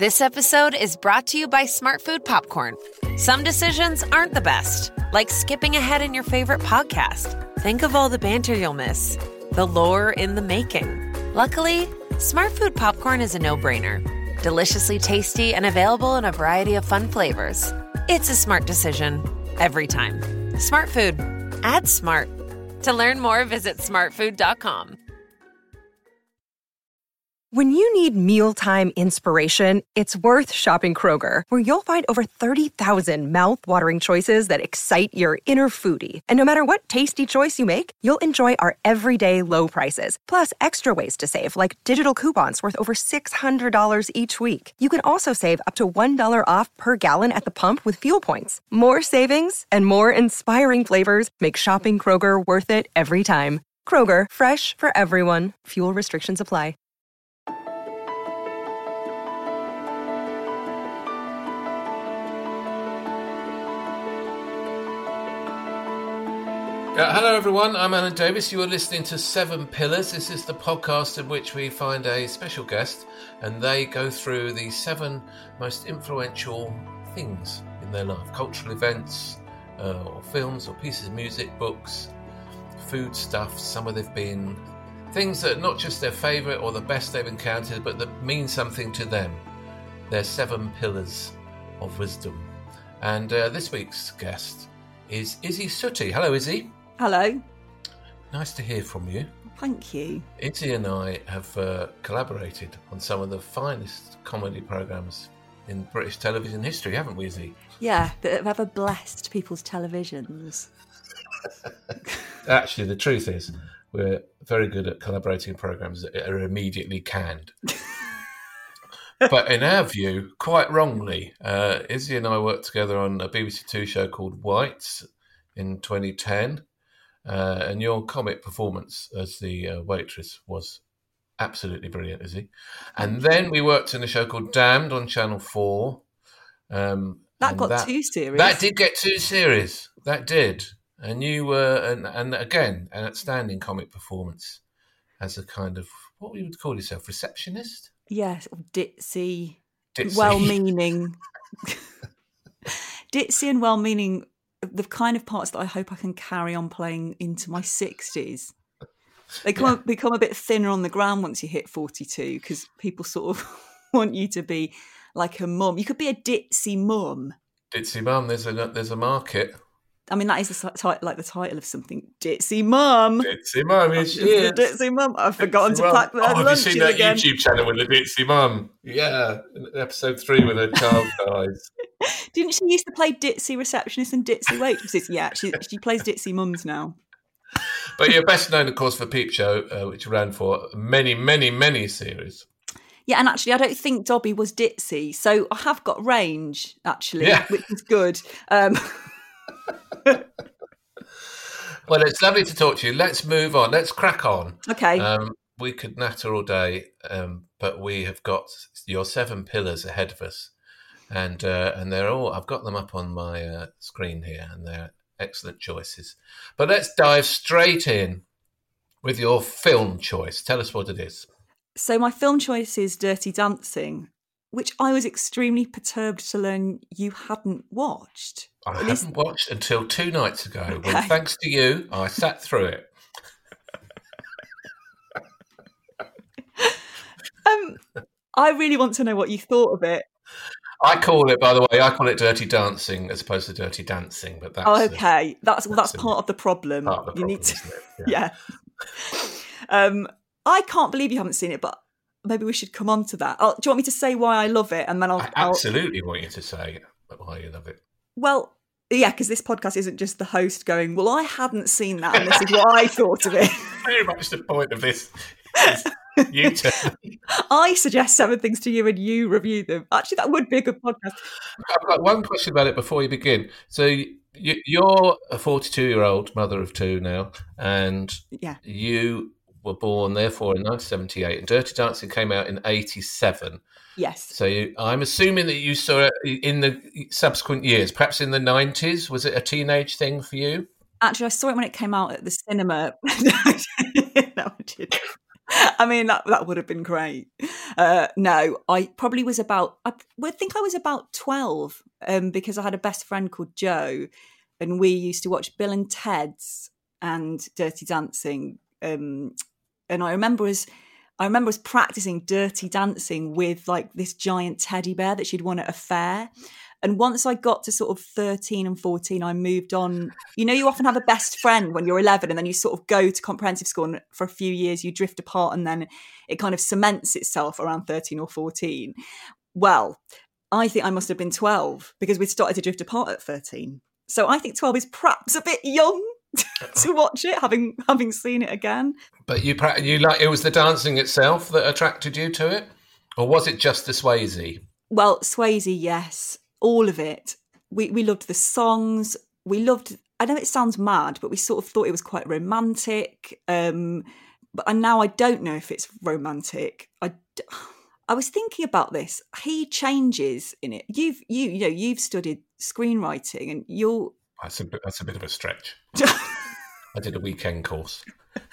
This episode is brought to you by Smartfood Popcorn. Some decisions aren't the best, like skipping ahead in your favorite podcast. Think of all the banter you'll miss, the lore in the making. Luckily, Smartfood Popcorn is a no-brainer. Deliciously tasty and available in a variety of fun flavors. It's a smart decision every time. Smartfood. Add smart. To learn more, visit smartfood.com. When you need mealtime inspiration, it's worth shopping Kroger, where you'll find over 30,000 mouth-watering choices that excite your inner foodie. And no matter what tasty choice you make, you'll enjoy our everyday low prices, plus extra ways to save, like digital coupons worth over $600 each week. You can also save up to $1 off per gallon at the pump with fuel points. More savings and more inspiring flavors make shopping Kroger worth it every time. Kroger, fresh for everyone. Fuel restrictions apply. Hello everyone, I'm Alan Davis. You are listening to Seven Pillars. This is the podcast in which we find a special guest and they go through the 7 most influential things in their life. Cultural events, or films, or pieces of music, books, food stuff, somewhere they've been. Things that are not just their favourite or the best they've encountered, but that mean something to them. They're 7 pillars of wisdom. And this week's guest is Izzy Sooty. Hello, Izzy. Hello. Nice to hear from you. Thank you. Izzy and I have collaborated on some of the finest comedy programmes in British television history, haven't we, Izzy? Yeah, that have ever blessed people's televisions. Actually, the truth is, we're very good at collaborating programmes that are immediately canned. But in our view, quite wrongly, Izzy and I worked together on a BBC Two show called Whites in 2010. And your comic performance as the waitress was absolutely brilliant, Izzy. And then we worked in a show called Damned on Channel 4. That got 2 series. That did get 2 series. That did. And you were, and again, an outstanding comic performance as a kind of, what we would call yourself, receptionist? Yes, ditzy. Well-meaning. Ditzy and well-meaning, the kind of parts that I hope I can carry on playing into my 60s. They become a bit thinner on the ground once you hit 42 because people sort of want you to be like a mum. You could be a ditzy mum. Ditzy mum, there's a market. I mean, that is the title of something. Ditzy mum. Ditzy mum, is she? Ditzy mum. I've forgotten to pack that lunch. Have you seen that again. YouTube channel with the ditzy mum? Yeah, episode 3 when her child dies. Didn't she used to play ditzy receptionist and ditzy waitresses? Yeah, she plays ditzy mums now. But you're best known, of course, for Peep Show, which ran for many, many, many series. Yeah, and actually, I don't think Dobby was ditzy, so I have got range, actually, which is good. Well, it's lovely to talk to you. Let's move on. Let's crack on. Okay. We could natter all day, but we have got your 7 pillars ahead of us. And they're all, I've got them up on my screen here, and they're excellent choices. But let's dive straight in with your film choice. Tell us what it is. So my film choice is Dirty Dancing, which I was extremely perturbed to learn you hadn't watched. I hadn't watched until 2 nights ago, when thanks to you, I sat through it. I really want to know what you thought of it. I call it, by the way, Dirty Dancing as opposed to Dirty Dancing. But that's okay. That's part of the problem. Part of the problem, need to, isn't it? Yeah. I can't believe you haven't seen it, but maybe we should come on to that. Do you want me to say why I love it, and then I absolutely want you to say why you love it. Well, yeah, because this podcast isn't just the host going, "Well, I hadn't seen that, and this is what I thought of it." Very much the point of this. You tell me. I suggest 7 things to you and you review them. Actually, that would be a good podcast. I've got one question about it before you begin. So you're a 42-year-old mother of 2 now, and you were born, therefore, in 1978, and Dirty Dancing came out in 87. Yes. So I'm assuming that you saw it in the subsequent years, perhaps in the 90s. Was it a teenage thing for you? Actually, I saw it when it came out at the cinema. No, I didn't. I mean, that would have been great. No, I probably was about, I think I was about 12 because I had a best friend called Joe and we used to watch Bill and Ted's and Dirty Dancing. And I remember us practicing Dirty Dancing with like this giant teddy bear that she'd won at a fair. And once I got to sort of 13 and 14, I moved on. You know, you often have a best friend when you're 11 and then you sort of go to comprehensive school and for a few years you drift apart and then it kind of cements itself around 13 or 14. Well, I think I must have been 12 because we'd started to drift apart at 13. So I think 12 is perhaps a bit young to watch it, having seen it again. But you like it was the dancing itself that attracted you to it? Or was it just the Swayze? Well, Swayze, yes. All of it. We loved the songs. We loved, I know it sounds mad, but we sort of thought it was quite romantic. But now I don't know if it's romantic. I was thinking about this. He changes in it. You've studied screenwriting and you're... That's a bit of a stretch. I did a weekend course.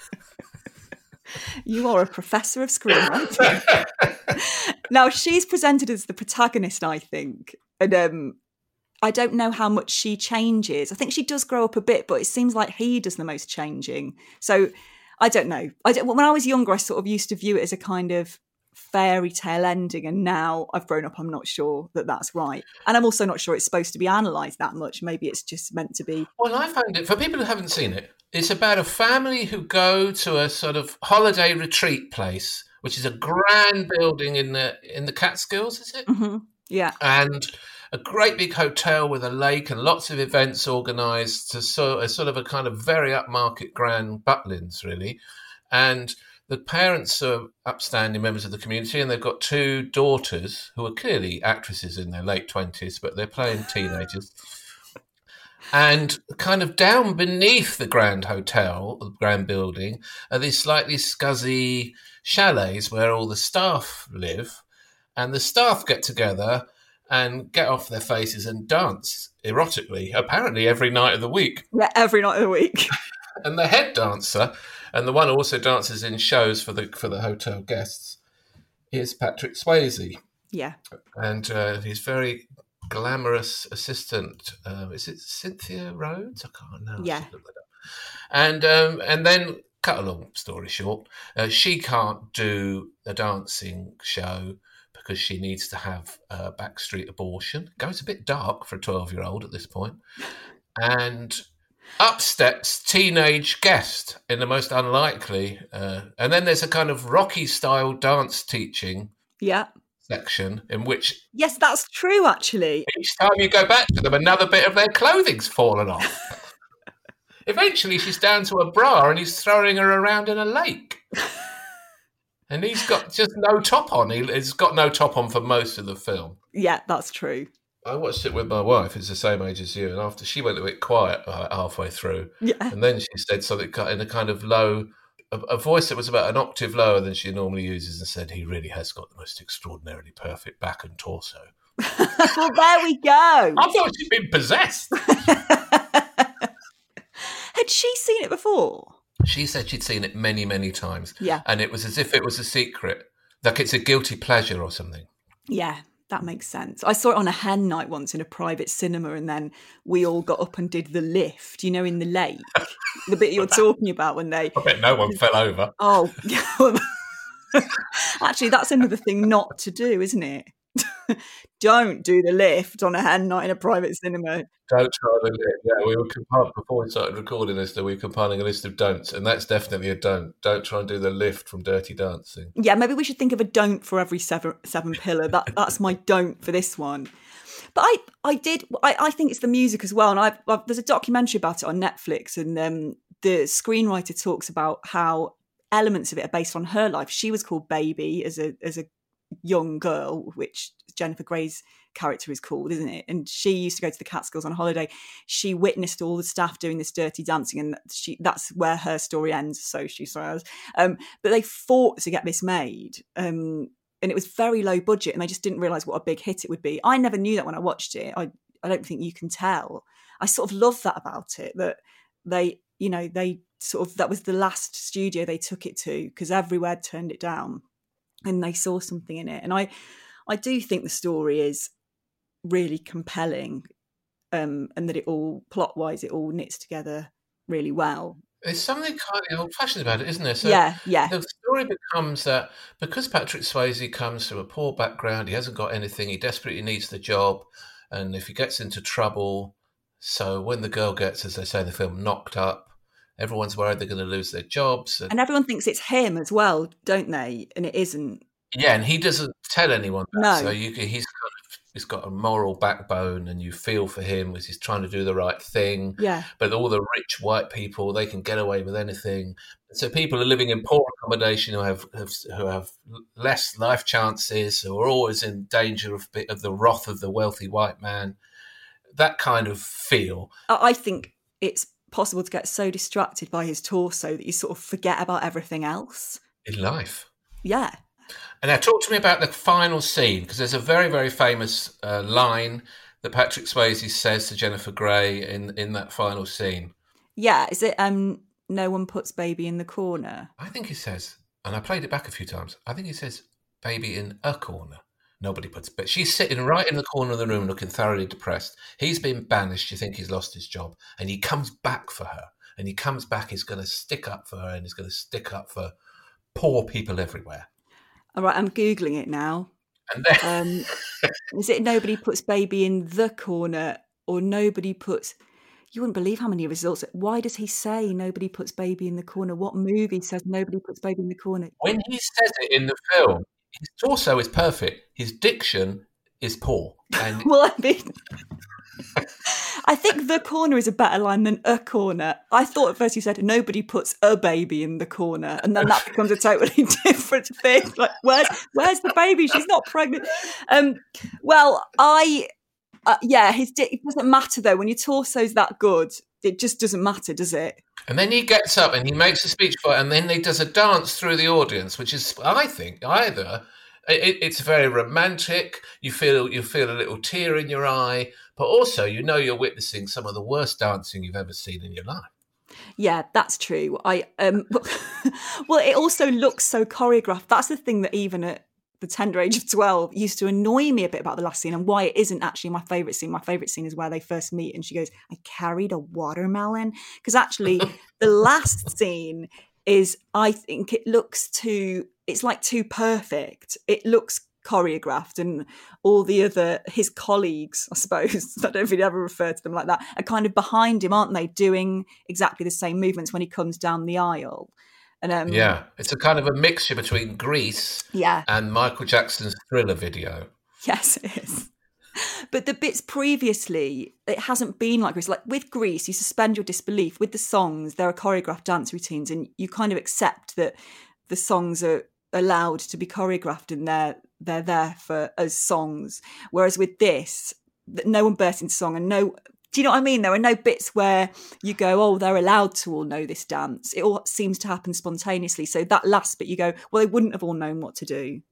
You are a professor of screenwriting. Now, she's presented as the protagonist, I think. And I don't know how much she changes. I think she does grow up a bit, but it seems like he does the most changing. So I don't know. When I was younger, I sort of used to view it as a kind of fairy tale ending. And now I've grown up, I'm not sure that that's right. And I'm also not sure it's supposed to be analysed that much. Maybe it's just meant to be. Well, I found it, for people who haven't seen it, it's about a family who go to a sort of holiday retreat place, which is a grand building in the Catskills, is it? Mm-hmm. Yeah. And a great big hotel with a lake and lots of events organised to sort of a kind of very upmarket grand Butlins, really. And the parents are upstanding members of the community and they've got two daughters who are clearly actresses in their late 20s, but they're playing teenagers. And kind of down beneath the grand hotel, the grand building, are these slightly scuzzy chalets where all the staff live. And the staff get together and get off their faces and dance erotically, apparently every night of the week. Yeah, every night of the week. And the head dancer, and the one who also dances in shows for the hotel guests, is Patrick Swayze. Yeah. And his very glamorous assistant, is it Cynthia Rhodes? I can't know. Yeah. And then, cut a long story short, she can't do a dancing show because she needs to have a backstreet abortion. It goes a bit dark for a 12-year-old at this point. And up steps teenage guest in the most unlikely. And then there's a kind of Rocky-style dance teaching section in which... Yes, that's true, actually. Each time you go back to them, another bit of their clothing's fallen off. Eventually, she's down to a bra and he's throwing her around in a lake. And he's got just no top on. He's got no top on for most of the film. Yeah, that's true. I watched it with my wife, who's the same age as you, and after she went a bit quiet halfway through. Yeah. And then she said something in a kind of low, a voice that was about an octave lower than she normally uses, and said, "He really has got the most extraordinarily perfect back and torso." Well, there we go. I thought she'd been possessed. Had she seen it before? She said she'd seen it many, many times. Yeah. And it was as if it was a secret, like it's a guilty pleasure or something. Yeah, that makes sense. I saw it on a hen night once in a private cinema, and then we all got up and did the lift, you know, in the lake. The bit you're talking about when they... I bet no one fell over. Oh, actually, that's another thing not to do, isn't it? Don't do the lift on a hen night in a private cinema. Don't try the lift. Yeah, we were compiling, before we started recording this, we were compiling a list of don'ts, and that's definitely a don't. Don't try and do the lift from Dirty Dancing. Yeah, maybe we should think of a don't for every seven pillar. That's my don't for this one. But I think it's the music as well. And there's a documentary about it on Netflix, and the screenwriter talks about how elements of it are based on her life. She was called Baby as a young girl, which Jennifer Grey's character is called, isn't it? And she used to go to the Catskills on holiday. She witnessed all the staff doing this dirty dancing, and that's where her story ends, so she says. But they fought to get this made, and it was very low budget, and they just didn't realise what a big hit it would be. I never knew that when I watched it. I don't think you can tell. I sort of love that about it, that they they that was the last studio they took it to, because everywhere turned it down and they saw something in it. And I do think the story is really compelling, and that it all, plot-wise, it all knits together really well. There's something kind of old-fashioned about it, isn't there? So yeah. The story becomes that because Patrick Swayze comes from a poor background, he hasn't got anything, he desperately needs the job, and if he gets into trouble, so when the girl gets, as they say in the film, knocked up, everyone's worried they're going to lose their jobs. And everyone thinks it's him as well, don't they? And it isn't. Yeah, and he doesn't tell anyone that. No. So he's got a moral backbone, and you feel for him as he's trying to do the right thing. Yeah. But all the rich white people, they can get away with anything. So people are living in poor accommodation who have less life chances, who are always in danger of the wrath of the wealthy white man. That kind of feel. I think it's possible to get so distracted by his torso that you sort of forget about everything else in life. Yeah. And now talk to me about the final scene, because there's a very, very famous line that Patrick Swayze says to Jennifer Grey in that final scene. Yeah, is it no one puts baby in the corner? I think he says, and I played it back a few times, I think he says baby in a corner. Nobody puts, but she's sitting right in the corner of the room looking thoroughly depressed. He's been banished. You think he's lost his job. And he comes back for her. And he comes back, he's going to stick up for her, and he's going to stick up for poor people everywhere. All right, I'm Googling it now. And then... is it nobody puts baby in the corner, or nobody puts... You wouldn't believe how many results... Why does he say nobody puts baby in the corner? What movie says nobody puts baby in the corner? When he says it in the film, his torso is perfect. His diction is poor. And well, I mean, I think the corner is a better line than a corner. I thought at first you said nobody puts a baby in the corner, and then that becomes a totally different thing. Like, where's the baby? She's not pregnant. Well, it doesn't matter though. When your torso's that good, it just doesn't matter, does it? And then he gets up and he makes a speech for it, and then he does a dance through the audience, which is, I think, either it's very romantic. You feel a little tear in your eye, but also you're witnessing some of the worst dancing you've ever seen in your life. Yeah, that's true. Well, it also looks so choreographed. That's the thing that even at the tender age of 12 used to annoy me a bit about the last scene, and why it isn't actually my favourite scene. My favourite scene is where they first meet and she goes, I carried a watermelon. Because actually the last scene is, I think it's like too perfect. It looks choreographed, and all the other, his colleagues, I suppose, I don't know if he'd ever refer to them like that, are kind of behind him, aren't they, doing exactly the same movements when he comes down the aisle. And it's a kind of a mixture between Grease and Michael Jackson's Thriller video. Yes, it is. But the bits previously, it hasn't been like Grease. Like with Grease, you suspend your disbelief. With the songs, there are choreographed dance routines, and you kind of accept that the songs are allowed to be choreographed and they're there as songs. Whereas with this, no one bursts into song, and do you know what I mean? There are no bits where you go, oh, they're allowed to all know this dance. It all seems to happen spontaneously. So that last bit, you go, well, they wouldn't have all known what to do.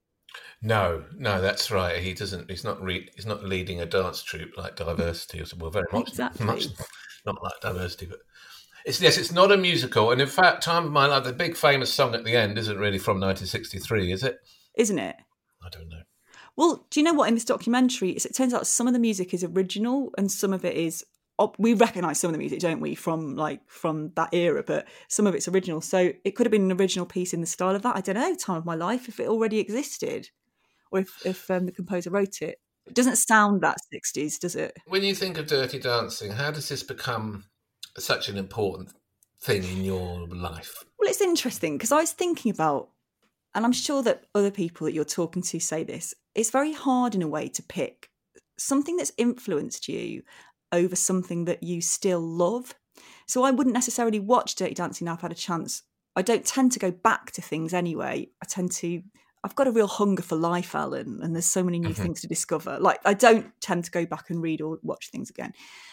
No, that's right. He doesn't. He's not leading a dance troupe like Diversity. Well, very much, exactly. Much not like Diversity, but it's not a musical. And in fact, Time of My Life, the big famous song at the end, isn't really from 1963, is it? Isn't it? I don't know. Well, do you know what? In this documentary, it turns out some of the music is original and some of it is. We recognise some of the music, don't we, from that era, but some of it's original. So it could have been an original piece in the style of that. I don't know, Time of My Life, if it already existed, or if the composer wrote it. It doesn't sound that 60s, does it? When you think of Dirty Dancing, how does this become such an important thing in your life? Well, it's interesting because I was thinking about, and I'm sure that other people that you're talking to say this, it's very hard in a way to pick something that's influenced you over something that you still love. So I wouldn't necessarily watch Dirty Dancing now I've had a chance. I don't tend to go back to things anyway. I've got a real hunger for life, Alan, and there's so many new things to discover. Like, I don't tend to go back and read or watch things again.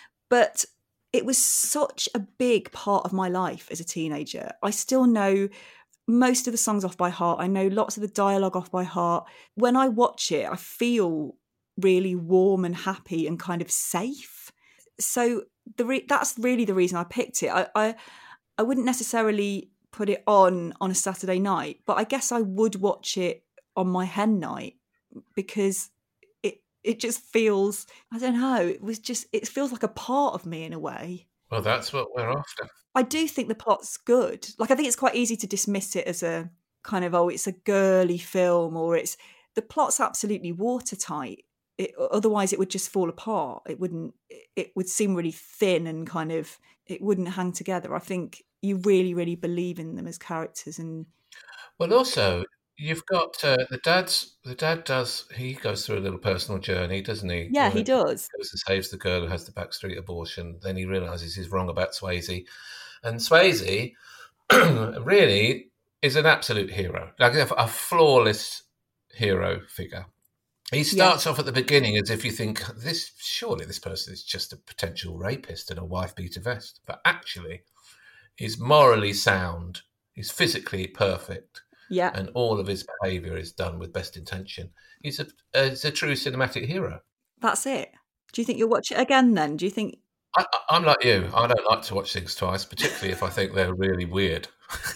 But it was such a big part of my life as a teenager. I still know most of the songs off by heart. I know lots of the dialogue off by heart. When I watch it, I feel really warm and happy and kind of safe. So that's really the reason I picked it. I wouldn't necessarily put it on a Saturday night, but I guess I would watch it on my hen night because it just feels, I don't know, it feels like a part of me in a way. Well, that's what we're after. I do think the plot's good. Like, I think it's quite easy to dismiss it as a kind of, it's a girly film, or the plot's absolutely watertight. Otherwise it would just fall apart. It would seem really thin and kind of, it wouldn't hang together. I think you really, really believe in them as characters. And well, also you've got the dad he goes through a little personal journey, doesn't he? Yeah, he does. He goes and saves the girl who has the backstreet abortion. Then he realises he's wrong about Swayze. And Swayze really is an absolute hero, like a flawless hero figure. He starts off at the beginning as if you think, surely this person is just a potential rapist in a wife-beater vest. But actually, he's morally sound. He's physically perfect. Yeah. And all of his behaviour is done with best intention. He's a true cinematic hero. That's it. Do you think you'll watch it again then? Do you think... I'm like you. I don't like to watch things twice, particularly if I think they're really weird.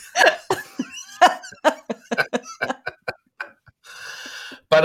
But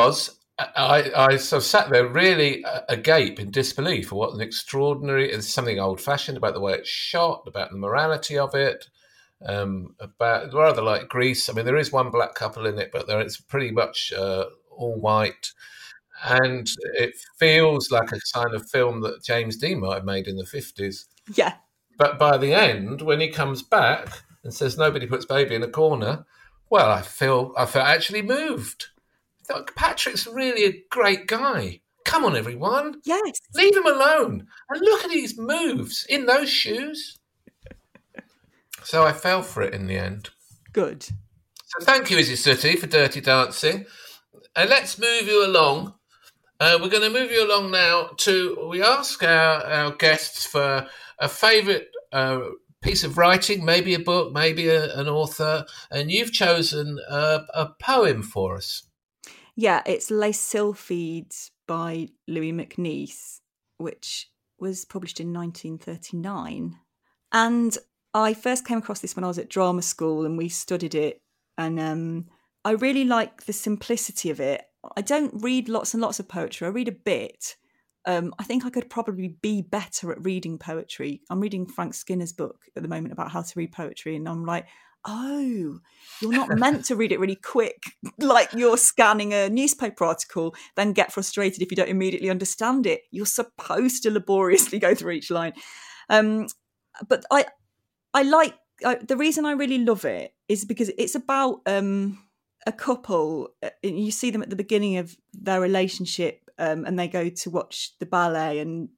I sort of sat there really agape in disbelief for what an extraordinary, it's something old-fashioned about the way it's shot, about the morality of it, about rather like Grease. I mean, there is one black couple in it, but it's pretty much all white. And it feels like a kind of film that James Dean might have made in the 50s. Yeah. But by the end, when he comes back and says nobody puts baby in a corner, well, I felt actually moved. I thought, Patrick's really a great guy. Come on, everyone. Yes. Leave him alone. And look at his moves in those shoes. So I fell for it in the end. Good. So thank you, Izzy Sooty, for Dirty Dancing. And let's move you along. We're going to move you along now we ask our guests for a favourite piece of writing, maybe a book, maybe an author, and you've chosen a poem for us. Yeah, it's Les Sylphides by Louis MacNeice, which was published in 1939. And I first came across this when I was at drama school and we studied it. And I really like the simplicity of it. I don't read lots and lots of poetry. I read a bit. I think I could probably be better at reading poetry. I'm reading Frank Skinner's book at the moment about how to read poetry. And I'm like, oh, you're not meant to read it really quick, like you're scanning a newspaper article, then get frustrated if you don't immediately understand it. You're supposed to laboriously go through each line. But I like, the reason I really love it is because it's about a couple. You see them at the beginning of their relationship, and they go to watch the ballet, and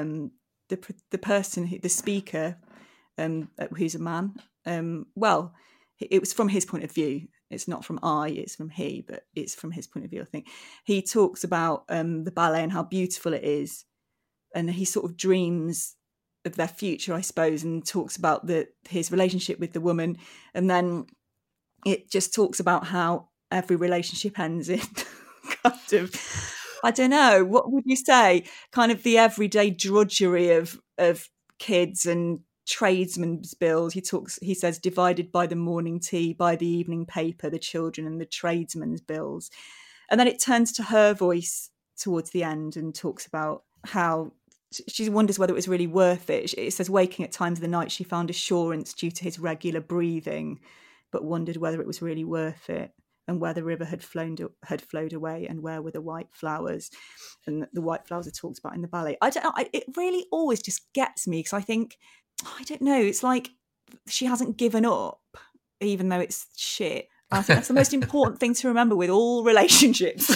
the person, the speaker, who's a man. Well, it was from his point of view. It's not from it's from he, but it's from his point of view, I think. He talks about the ballet and how beautiful it is. And he sort of dreams of their future, I suppose, and talks about his relationship with the woman. And then it just talks about how every relationship ends in kind of, I don't know, what would you say? Kind of the everyday drudgery of kids and tradesmen's bills. He says, divided by the morning tea, by the evening paper, the children and the tradesmen's bills. And then it turns to her voice towards the end and talks about how she wonders whether it was really worth it. It says, waking at times of the night, she found assurance due to his regular breathing, but wondered whether it was really worth it, and where the river had flowed away, and where were the white flowers. And the white flowers are talked about in the ballet. I don't know, it really always just gets me, because I think, I don't know, it's like she hasn't given up, even though it's shit. I think that's the most important thing to remember with all relationships.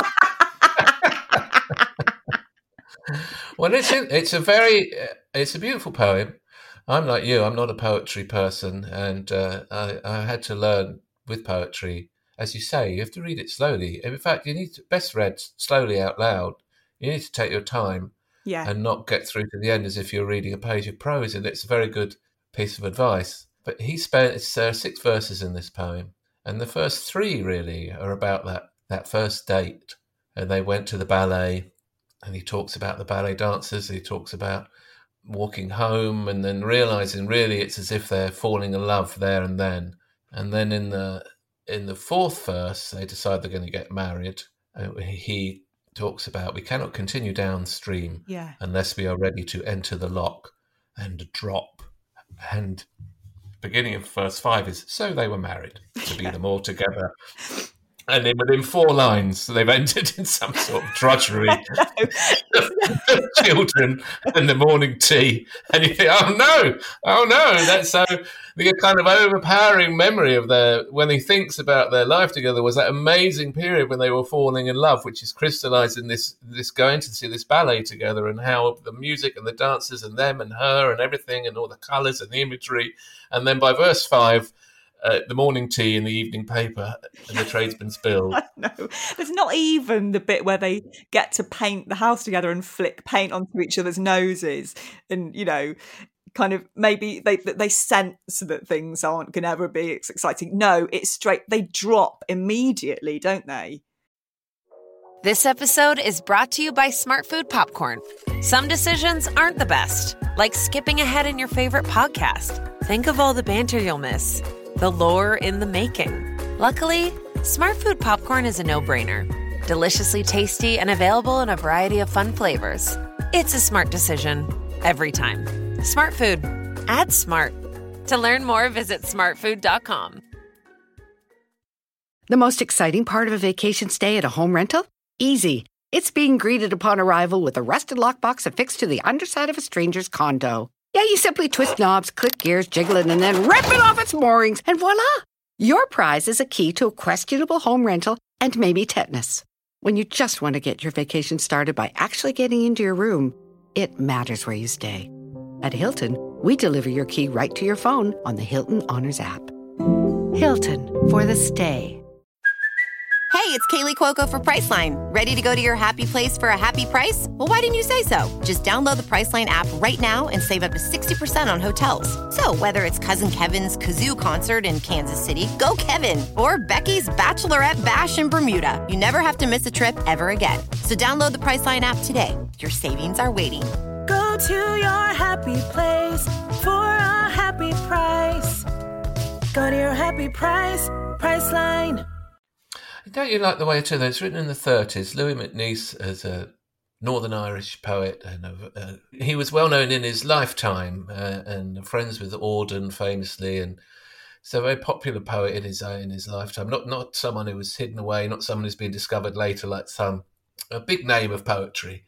Well, it's a beautiful poem. I'm like you. I'm not a poetry person, and I had to learn with poetry, as you say, you have to read it slowly. In fact, you need to best read slowly out loud. You need to take your time, and not get through to the end as if you're reading a page of prose. And it's a very good piece of advice. But he spent 6 verses in this poem, and the first 3 really are about that first date, and they went to the ballet. And he talks about the ballet dancers. He talks about walking home, and then realizing really it's as if they're falling in love there and then. And then in the fourth verse, they decide they're going to get married. He talks about, we cannot continue downstream unless we are ready to enter the lock and drop. And beginning of verse 5 is, so they were married to be them all together. And then within 4 lines, they've entered in some sort of drudgery. Children and the morning tea. And you think, oh no. That's so the kind of overpowering memory of when he thinks about their life together was that amazing period when they were falling in love, which is crystallized in this going to see this ballet together, and how the music and the dancers and them and her and everything and all the colours and the imagery. And then by verse 5, the morning tea in the evening paper and the tradesman's bill. No, there's not even the bit where they get to paint the house together and flick paint onto each other's noses, and kind of maybe they sense that things aren't going to ever be as exciting. No, it's straight. They drop immediately, don't they? This episode is brought to you by Smart Food Popcorn. Some decisions aren't the best, like skipping ahead in your favorite podcast. Think of all the banter you'll miss. The lore in the making. Luckily, Smart Food Popcorn is a no-brainer. Deliciously tasty and available in a variety of fun flavors. It's a smart decision every time. Smart Food. Add smart. To learn more, visit smartfood.com. The most exciting part of a vacation stay at a home rental? Easy. It's being greeted upon arrival with a rusted lockbox affixed to the underside of a stranger's condo. Yeah, you simply twist knobs, click gears, jiggle it, and then rip it off its moorings, and voila! Your prize is a key to a questionable home rental and maybe tetanus. When you just want to get your vacation started by actually getting into your room, it matters where you stay. At Hilton, we deliver your key right to your phone on the Hilton Honors app. Hilton, for the stay. Hey, it's Kaylee Cuoco for Priceline. Ready to go to your happy place for a happy price? Well, why didn't you say so? Just download the Priceline app right now and save up to 60% on hotels. So whether it's Cousin Kevin's Kazoo Concert in Kansas City, go Kevin, or Becky's Bachelorette Bash in Bermuda, you never have to miss a trip ever again. So download the Priceline app today. Your savings are waiting. Go to your happy place for a happy price. Go to your happy price, Priceline. Don't you like the way, too, that it's written in the 30s? Louis MacNeice is a Northern Irish poet, and he was well known in his lifetime, and friends with Auden famously, and so a very popular poet in his lifetime. Not someone who was hidden away, not someone who's been discovered later, like a big name of poetry.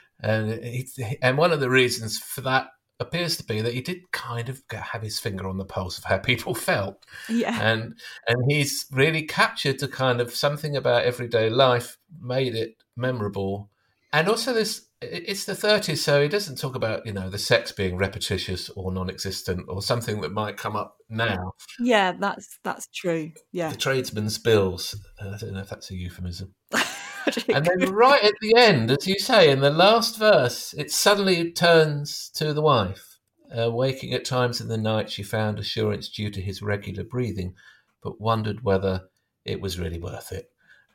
And one of the reasons for that appears to be that he did kind of have his finger on the pulse of how people felt. Yeah. And he's really captured the kind of something about everyday life, made it memorable. And also it's the 30s, so he doesn't talk about, the sex being repetitious or non-existent or something that might come up now. Yeah, that's true. Yeah. The tradesman's bills. I don't know if that's a euphemism. And then right at the end, as you say, in the last verse, it suddenly turns to the wife. Waking at times in the night, she found assurance due to his regular breathing, but wondered whether it was really worth it.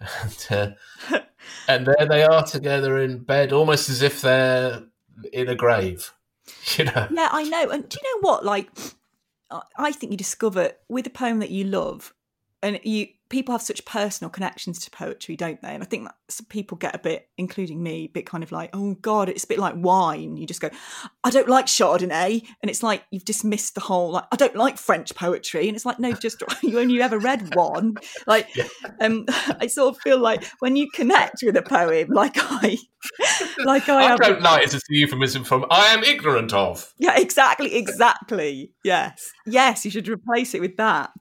And there they are together in bed, almost as if they're in a grave. Yeah, I know. And do you know what? Like, I think you discover with a poem that you love, and people have such personal connections to poetry, don't they? And I think that some people get a bit, including me, a bit kind of like, oh God, it's a bit like wine. You just go, I don't like Chardonnay. And it's like, you've dismissed the whole, like, I don't like French poetry. And it's like, no, just, you only ever read one. Like, I sort of feel like when you connect with a poem, I don't like it as a euphemism from I am ignorant of. Yeah, exactly. Yes, you should replace it with that.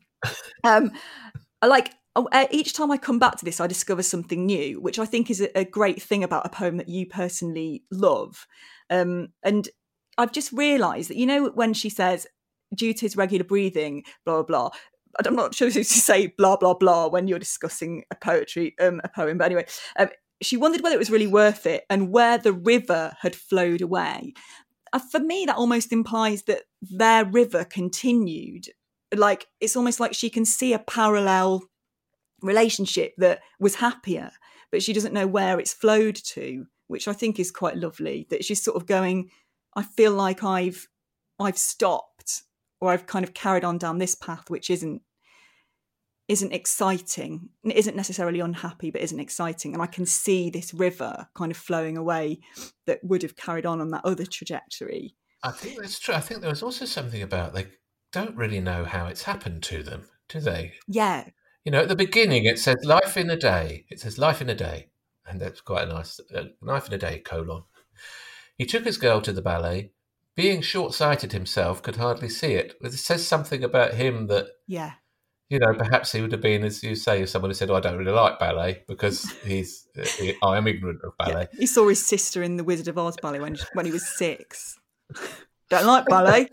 Each time I come back to this, I discover something new, which I think is a great thing about a poem that you personally love. And I've just realised that, when she says, due to his regular breathing, blah, blah, blah, I'm not sure to say blah, blah, blah when you're discussing a poem. But anyway, she wondered whether it was really worth it and where the river had flowed away. For me, that almost implies that their river continued. Like, it's almost like she can see a parallel relationship that was happier, but she doesn't know where it's flowed to, which I think is quite lovely, that she's sort of going, I feel like I've stopped, or I've kind of carried on down this path, which isn't exciting. It isn't necessarily unhappy, but isn't exciting. And I can see this river kind of flowing away that would have carried on that other trajectory. I think that's true. I think there was also something about they don't really know how it's happened to them, do they? Yeah. You know, at the beginning it says life in a day. It says life in a day. And that's quite a nice, life in a day, : He took his girl to the ballet. Being short-sighted himself, could hardly see it. It says something about him that, Yeah. you know, perhaps he would have been, as you say, if someone had said, I don't really like ballet because I am ignorant of ballet. Yeah. He saw his sister in the Wizard of Oz ballet when he was 6. Don't like ballet.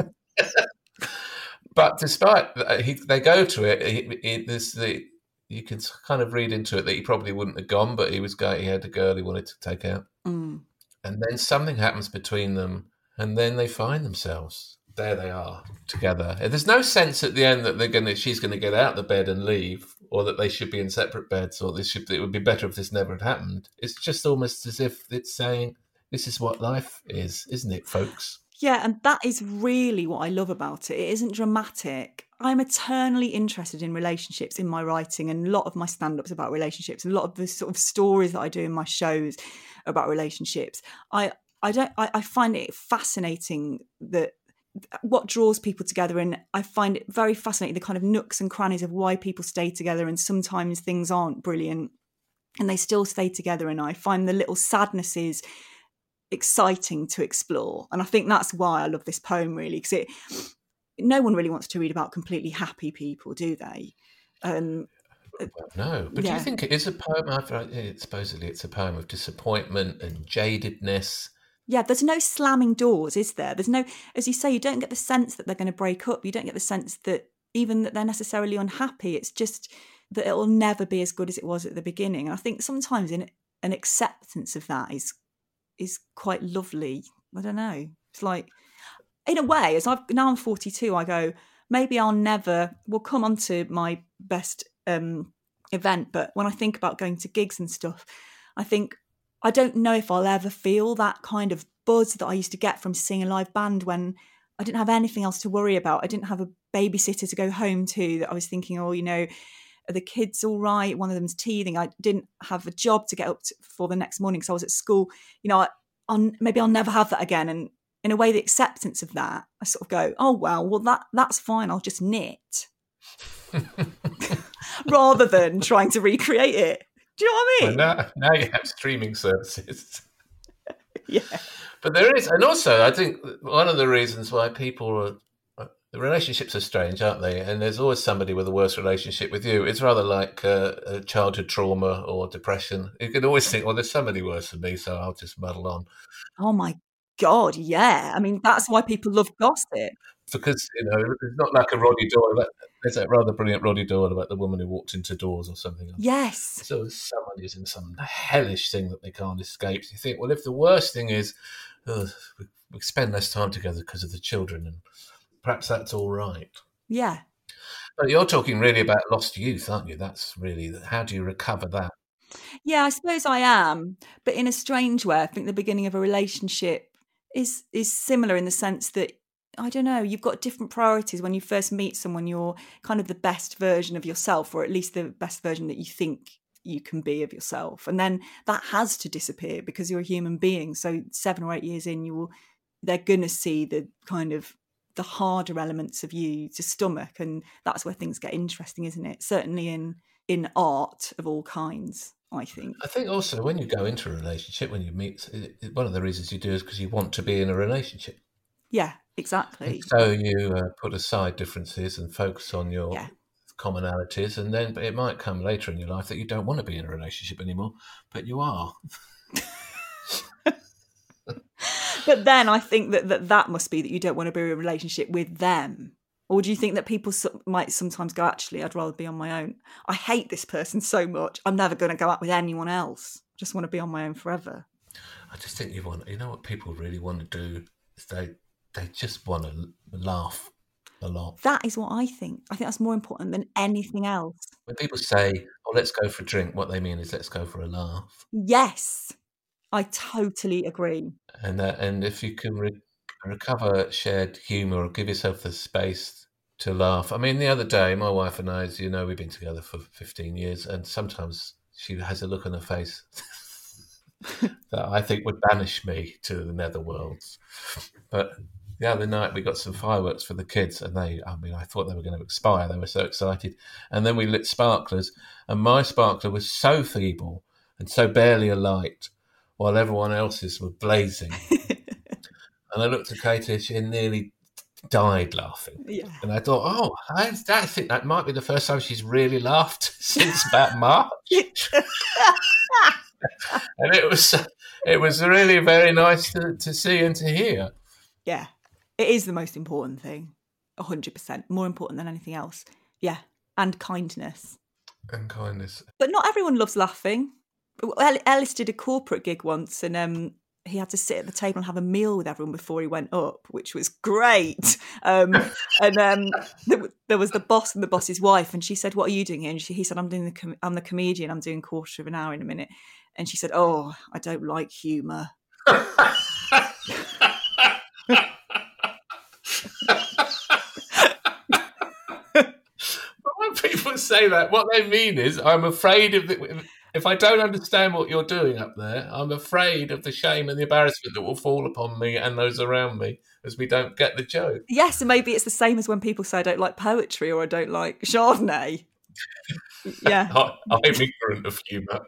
But despite they go to it, you can kind of read into it that he probably wouldn't have gone, but he had a girl he wanted to take out. Mm. And then something happens between them, and then they find themselves. There they are together. There's no sense at the end that she's going to get out of the bed and leave, or that they should be in separate beds, or it would be better if this never had happened. It's just almost as if it's saying, this is what life is, isn't it, folks? Yeah, and that is really what I love about it. It isn't dramatic. I'm eternally interested in relationships in my writing, and a lot of my stand-ups about relationships, and a lot of the sort of stories that I do in my shows about relationships. I find it fascinating that what draws people together, and I find it very fascinating the kind of nooks and crannies of why people stay together, and sometimes things aren't brilliant and they still stay together, and I find the little sadnesses exciting to explore. And I think that's why I love this poem, really, because no one really wants to read about completely happy people, do they? No, but do you think it is a poem? Supposedly it's a poem of disappointment and jadedness. Yeah, there's no slamming doors, is there? There's no, as you say, you don't get the sense that they're going to break up. You don't get the sense that even that they're necessarily unhappy. It's just that it'll never be as good as it was at the beginning. And I think sometimes an acceptance of that is quite lovely. I don't know. It's like, in a way, now I'm 42, I go, maybe we'll come on to my best event, but when I think about going to gigs and stuff, I think, I don't know if I'll ever feel that kind of buzz that I used to get from seeing a live band when I didn't have anything else to worry about. I didn't have a babysitter to go home to that I was thinking, are the kids all right? One of them's teething. I didn't have a job to get up for the next morning, so I was at school. Maybe I'll never have that again. And in a way, the acceptance of that, I sort of go, oh, well, that's fine. I'll just knit. Rather than trying to recreate it. Do you know what I mean? Well, now you have streaming services. Yeah. But there is, and also I think one of the reasons why the relationships are strange, aren't they? And there's always somebody with a worse relationship with you. It's rather like a childhood trauma or depression. You can always think, well, there's somebody worse than me, so I'll just muddle on. Oh my God, yeah. I mean, that's why people love gossip. Because, it's not like a Roddy Doyle. There's that rather brilliant Roddy Doyle about the woman who walked into doors or something. Yes. So someone is in some hellish thing that they can't escape. You think, well, if the worst thing is we spend less time together because of the children, and perhaps that's all right. Yeah. But you're talking really about lost youth, aren't you? That's really, how do you recover that? Yeah, I suppose I am. But in a strange way, I think the beginning of a relationship is similar in the sense that, I don't know, you've got different priorities. When you first meet someone, you're kind of the best version of yourself, or at least the best version that you think you can be of yourself. And then that has to disappear because you're a human being. So 7 or 8 years in, they're going to see the kind of the harder elements of you to stomach. And that's where things get interesting, isn't it? Certainly in art of all kinds, I think. I think also when you go into a relationship, when you meet, one of the reasons you do is because you want to be in a relationship. Yeah, exactly. So you put aside differences and focus on your commonalities, and then it might come later in your life that you don't want to be in a relationship anymore, but you are. But then I think that must be that you don't want to be in a relationship with them. Or do you think that people might sometimes go, actually, I'd rather be on my own. I hate this person so much. I'm never going to go out with anyone else. I just want to be on my own forever. I just think what people really want to do is they just want to laugh a lot. That is what I think. I think that's more important than anything else. When people say, oh, let's go for a drink, what they mean is let's go for a laugh. Yes, I totally agree. And if you can recover shared humour, or give yourself the space to laugh. I mean, the other day, my wife and I, as you know, we've been together for 15 years, and sometimes she has a look on her face that I think would banish me to the netherworlds. But the other night we got some fireworks for the kids, and I thought they were going to expire. They were so excited. And then we lit sparklers, and my sparkler was so feeble and so barely alight, while everyone else's were blazing. And I looked at Katie, she nearly died laughing. Yeah. And I thought, I think that might be the first time she's really laughed since about March. And it was really very nice to see and to hear. Yeah, it is the most important thing. 100%. More important than anything else. Yeah, and kindness. And kindness. But not everyone loves laughing. Ellis did a corporate gig once, and he had to sit at the table and have a meal with everyone before he went up, which was great. There was the boss and the boss's wife, and she said, "What are you doing here?" And he said, "I'm the comedian. I'm doing quarter of an hour in a minute." And she said, "Oh, I don't like humour." But when people say that, what they mean is, I'm afraid if I don't understand what you're doing up there, I'm afraid of the shame and the embarrassment that will fall upon me and those around me as we don't get the joke. Yes, and maybe it's the same as when people say I don't like poetry or I don't like Chardonnay. Yeah. I'm ignorant of humour.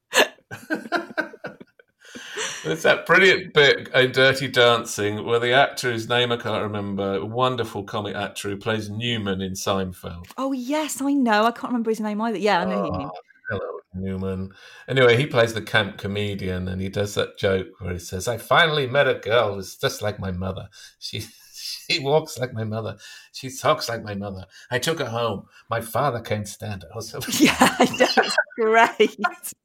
There's that brilliant bit in Dirty Dancing where the actor, whose name I can't remember, a wonderful comic actor who plays Newman in Seinfeld. Oh, yes, I know. I can't remember his name either. Yeah, I know who you mean. Hello, Newman. Anyway, he plays the camp comedian, and he does that joke where he says, "I finally met a girl who's just like my mother. She walks like my mother. She talks like my mother. I took her home. My father can't stand her." Yeah, that's great.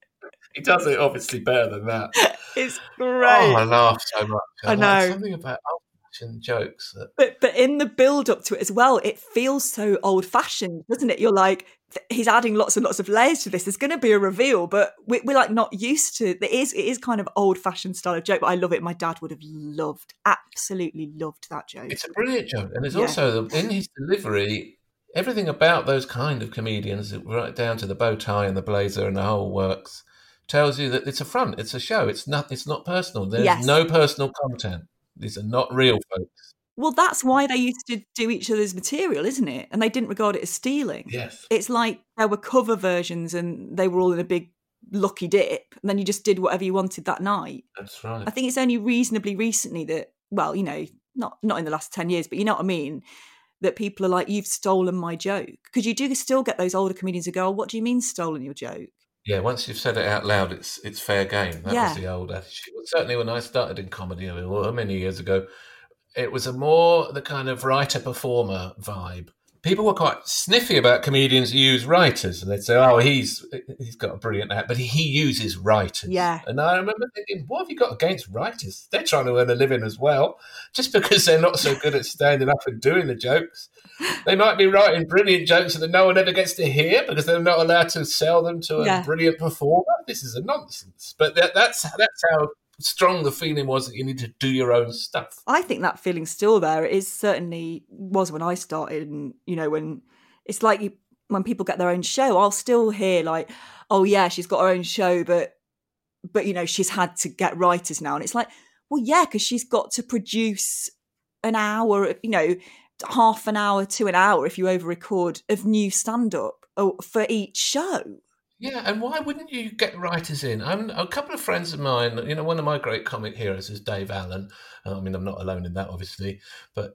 He does it obviously better than that. It's great. Oh, I laugh so much. I know. Like something about old-fashioned jokes. But in the build-up to it as well, it feels so old-fashioned, doesn't it? You're like, he's adding lots and lots of layers to this. There's going to be a reveal, but we're like not used to it. It is kind of old-fashioned style of joke, but I love it. My dad would have absolutely loved that joke. It's a brilliant joke. And there's also, in his delivery, everything about those kind of comedians, right down to the bow tie and the blazer and the whole works, tells you that it's a front, it's a show, it's not personal. There's no personal content. These are not real folks. Well, that's why they used to do each other's material, isn't it? And they didn't regard it as stealing. Yes. It's like there were cover versions and they were all in a big lucky dip, and then you just did whatever you wanted that night. That's right. I think it's only reasonably recently that, well, you know, not in the last 10 years, but you know what I mean, that people are like, you've stolen my joke. Because you do still get those older comedians who go, "What do you mean stolen your joke?" Yeah, once you've said it out loud, it's fair game. That was the old attitude. Well, certainly when I started in comedy many years ago, it was the kind of writer-performer vibe. People were quite sniffy about comedians who use writers. And they'd say, "Oh, he's got a brilliant act, but he uses writers." Yeah. And I remember thinking, what have you got against writers? They're trying to earn a living as well. Just because they're not so good at standing up and doing the jokes. They might be writing brilliant jokes that no one ever gets to hear because they're not allowed to sell them to a brilliant performer. This is a nonsense. But that's how strong the feeling was that you need to do your own stuff. I think that feeling's still there. It certainly was when I started. And, you know, when it's like when people get their own show, I'll still hear like, "Oh, yeah, she's got her own show, but you know, she's had to get writers now." And it's like, well, yeah, because she's got to produce an hour, you know, half an hour to an hour if you over-record of new stand-up for each show. Yeah, and why wouldn't you get writers in? A couple of friends of mine, you know, one of my great comic heroes is Dave Allen. I mean, I'm not alone in that, obviously, but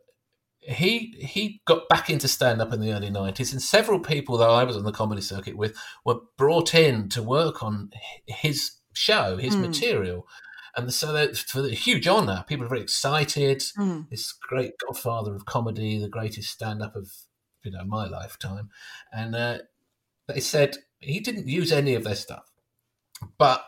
he got back into stand-up in the early 90s, and several people that I was on the comedy circuit with were brought in to work on his show, his material. And so that for the huge honour, people are very excited. This great godfather of comedy, the greatest stand-up of, you know, my lifetime. And they said he didn't use any of their stuff, but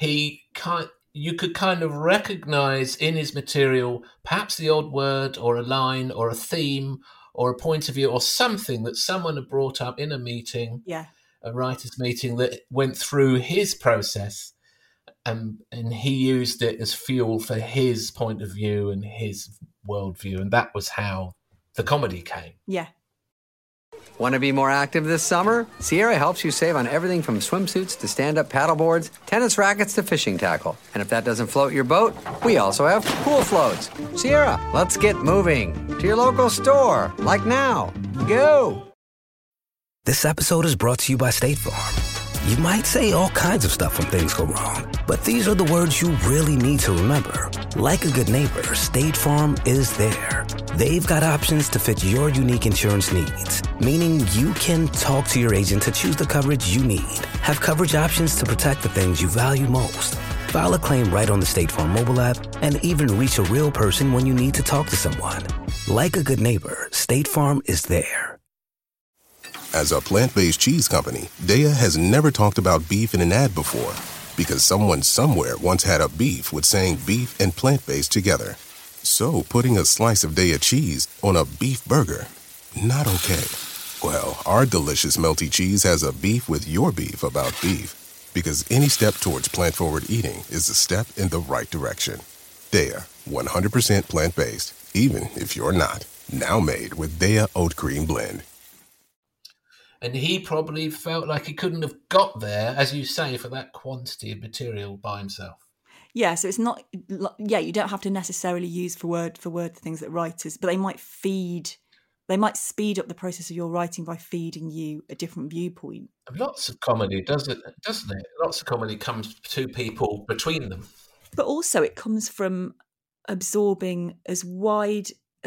you could kind of recognise in his material perhaps the odd word or a line or a theme or a point of view or something that someone had brought up in a meeting, a writer's meeting that went through his process. And he used it as fuel for his point of view and his worldview, and that was how the comedy came. Yeah. Want to be more active this summer? Sierra helps you save on everything from swimsuits to stand-up paddleboards, tennis rackets to fishing tackle. And if that doesn't float your boat, we also have pool floats. Sierra, let's get moving. To your local store, like now. Go! This episode is brought to you by State Farm. You might say all kinds of stuff when things go wrong, but these are the words you really need to remember. Like a good neighbor, State Farm is there. They've got options to fit your unique insurance needs, meaning you can talk to your agent to choose the coverage you need. Have coverage options to protect the things you value most. File a claim right on the State Farm mobile app and even reach a real person when you need to talk to someone. Like a good neighbor, State Farm is there. As a plant-based cheese company, Daiya has never talked about beef in an ad before because someone somewhere once had a beef with saying beef and plant-based together. So putting a slice of Daiya cheese on a beef burger, not okay. Well, our delicious melty cheese has a beef with your beef about beef because any step towards plant-forward eating is a step in the right direction. Daiya, 100% plant-based, even if you're not. Now made with Daiya Oat Cream Blend. And he probably felt like he couldn't have got there, as you say, for that quantity of material by himself. Yeah, so it's not, you don't have to necessarily use for word the things that writers, but they might speed up the process of your writing by feeding you a different viewpoint. Lots of comedy, doesn't it? Lots of comedy comes to people between them. But also it comes from absorbing as wide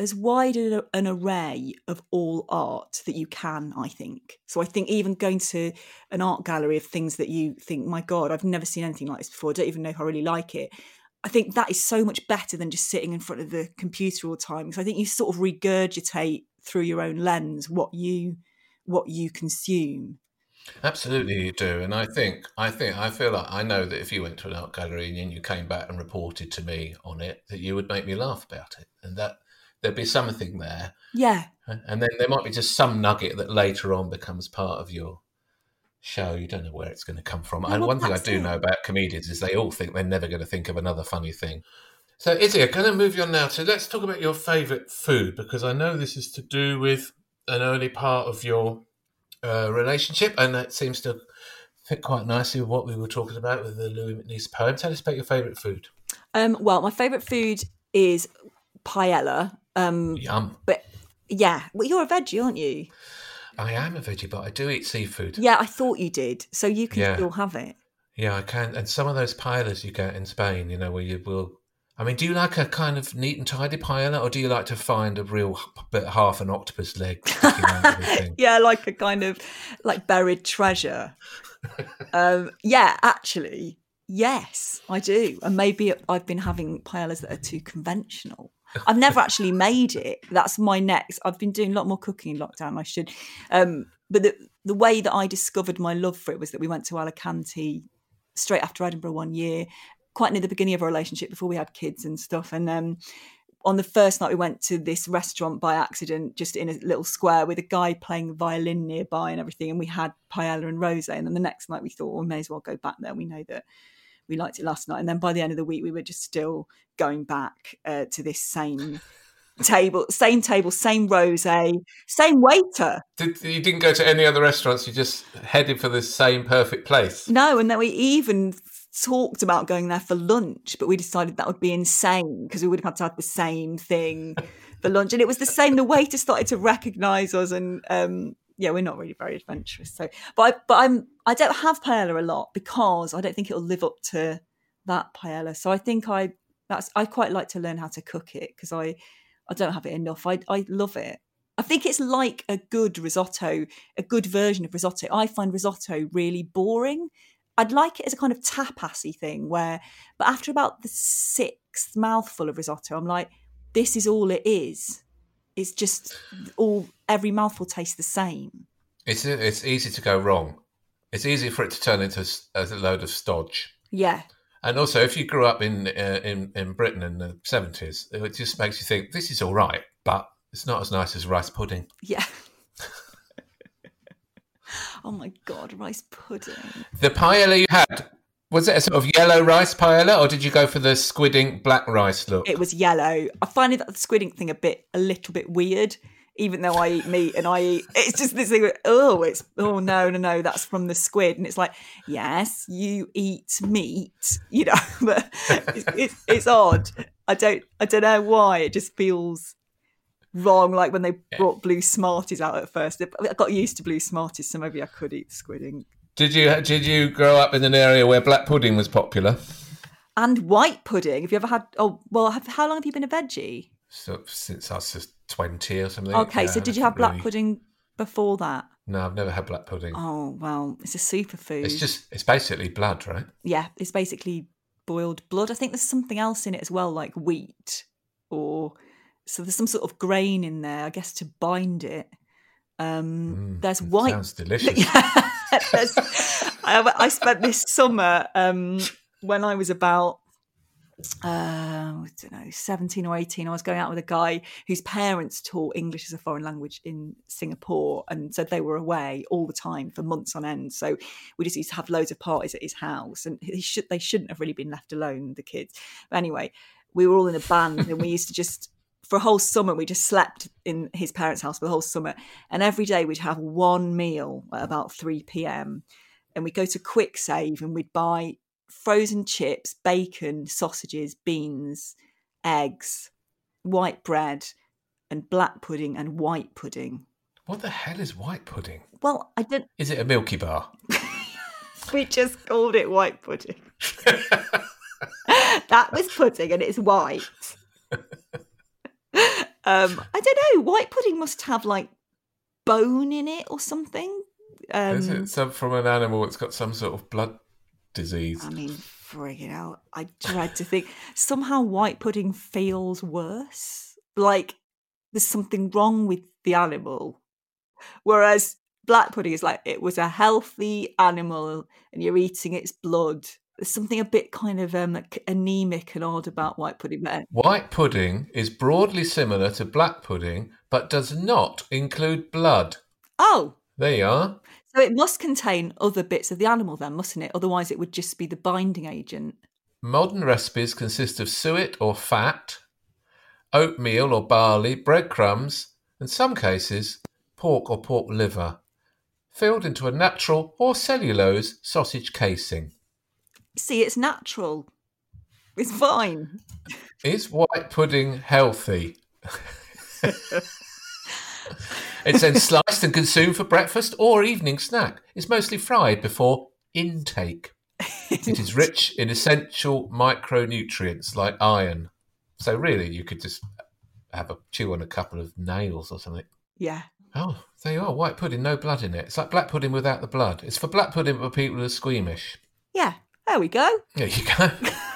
an array of all art that you can, I think. So I think even going to an art gallery of things that you think, my God, I've never seen anything like this before, I don't even know if I really like it. I think that is so much better than just sitting in front of the computer all the time. Because I think you sort of regurgitate through your own lens what you consume. Absolutely you do. And I feel like I know that if you went to an art gallery and you came back and reported to me on it, that you would make me laugh about it. And that there'd be something there. Yeah. And then there might be just some nugget that later on becomes part of your show. You don't know where it's going to come from. And one thing I do know about comedians is they all think they're never going to think of another funny thing. So Izzy, I'm going to move you on now. So let's talk about your favourite food, because I know this is to do with an early part of your relationship, and that seems to fit quite nicely with what we were talking about with the Louis MacNeice poem. Tell us about your favourite food. Well, my favourite food is paella. Yum. But yeah, well, you're a veggie, aren't you? I am a veggie, but I do eat seafood. Yeah, I thought you did. So you can still have it. Yeah, I can. And some of those paellas you get in Spain, where you will... I mean, do you like a kind of neat and tidy paella, or do you like to find a real half an octopus leg sticking out of everything? Yeah, like a kind of like buried treasure. Yeah, actually, yes, I do. And maybe I've been having paellas that are too conventional. I've never actually made it. That's my next. I've been doing a lot more cooking in lockdown. I should. But the way that I discovered my love for it was that we went to Alicante straight after Edinburgh one year, quite near the beginning of our relationship before we had kids and stuff. And on the first night we went to this restaurant by accident, just in a little square with a guy playing the violin nearby and everything. And we had paella and rosé. And then the next night we thought, well, we may as well go back there. We know that we liked it last night. And then by the end of the week, we were just still going back to this same table, same rosé, same waiter. You didn't go to any other restaurants? You just headed for the same perfect place? No, and then we even talked about going there for lunch, but we decided that would be insane because we would have had to have the same thing for lunch. And it was the same. The waiter started to recognise us, and we're not really very adventurous. So, I don't have paella a lot because I don't think it'll live up to that paella. So I think I quite like to learn how to cook it because I don't have it enough. I love it. I think it's like a good risotto, a good version of risotto. I find risotto really boring. I'd like it as a kind of tapasy thing but after about the sixth mouthful of risotto, I'm like, this is all it is. It's just every mouthful tastes the same. It's easy to go wrong. It's easy for it to turn into a load of stodge. Yeah. And also, if you grew up in Britain in the 70s, it just makes you think, this is all right, but it's not as nice as rice pudding. Yeah. Oh my God, rice pudding. The paella you had, Was it a sort of yellow rice paella, or did you go for the squid ink black rice look? It was yellow. I find the squid ink thing a little bit weird, even though I eat meat and it's just this thing. No, that's from the squid, and it's like, yes, you eat meat, but it's odd. I don't know why. It just feels wrong. Like when they brought blue Smarties out at first, I got used to blue Smarties, so maybe I could eat the squid ink. Did you grow up in an area where black pudding was popular? And white pudding. Have you ever had? Oh, well, how long have you been a veggie? So, since I was 20 or something. Okay, so did you have black pudding before that? No, I've never had black pudding. Oh, well, it's a superfood. It's basically blood, right? Yeah, it's basically boiled blood. I think there's something else in it as well, like wheat, so there's some sort of grain in there, I guess, to bind it. There's white. Sounds delicious. I spent this summer when I was about 17 or 18. I was going out with a guy whose parents taught English as a foreign language in Singapore, and so they were away all the time for months on end. So we just used to have loads of parties at his house, and they shouldn't have really been left alone, the kids. But anyway, we were all in a band, and we used to just. For a whole summer, we just slept in his parents' house for the whole summer. And every day we'd have one meal at about 3 p.m. And we'd go to Quick Save and we'd buy frozen chips, bacon, sausages, beans, eggs, white bread, and black pudding and white pudding. What the hell is white pudding? Well, I didn't... Is it a Milky Bar? We just called it white pudding. That was pudding and it's white. I don't know. White pudding must have like bone in it or something. Is it some from an animal that's got some sort of blood disease? I mean, friggin' hell, I dread to think. Somehow white pudding feels worse. Like there's something wrong with the animal. Whereas black pudding is like it was a healthy animal and you're eating its blood. There's something a bit kind of anemic and odd about white pudding there. White pudding is broadly similar to black pudding, but does not include blood. Oh. There you are. So it must contain other bits of the animal then, mustn't it? Otherwise it would just be the binding agent. Modern recipes consist of suet or fat, oatmeal or barley, breadcrumbs, and in some cases, pork or pork liver, filled into a natural or cellulose sausage casing. See, it's natural. It's fine. Is white pudding healthy? It's then sliced and consumed for breakfast or evening snack. It's mostly fried before intake. It is rich in essential micronutrients like iron. So really, you could just chew on a couple of nails or something. Yeah. Oh, there you are. White pudding, no blood in it. It's like black pudding without the blood. It's for black pudding for people who are squeamish. Yeah. There we go. There you go.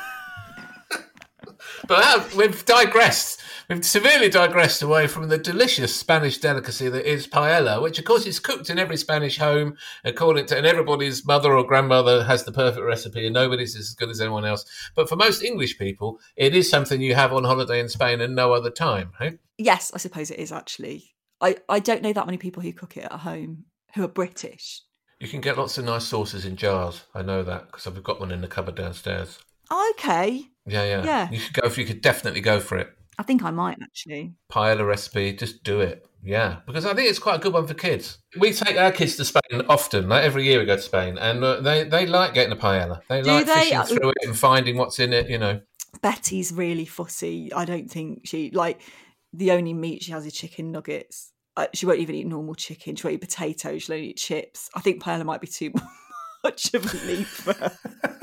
But we've digressed. We've severely digressed away from the delicious Spanish delicacy that is paella, which, of course, is cooked in every Spanish home, and everybody's mother or grandmother has the perfect recipe, and nobody's as good as anyone else. But for most English people, it is something you have on holiday in Spain and no other time, right? Yes, I suppose it is, actually. I don't know that many people who cook it at home who are British. You can get lots of nice sauces in jars. I know that because I've got one in the cupboard downstairs. Okay. Yeah. You could definitely go for it. I think I might, actually. Paella recipe, just do it. Yeah, because I think it's quite a good one for kids. We take our kids to Spain often. Like every year we go to Spain, and they like getting a paella. They like fishing through it and finding what's in it, you know. Betty's really fussy. I don't think the only meat she has is chicken nuggets. She won't even eat normal chicken. She won't eat potatoes. She'll only eat chips. I think paella might be too much of a leap for her.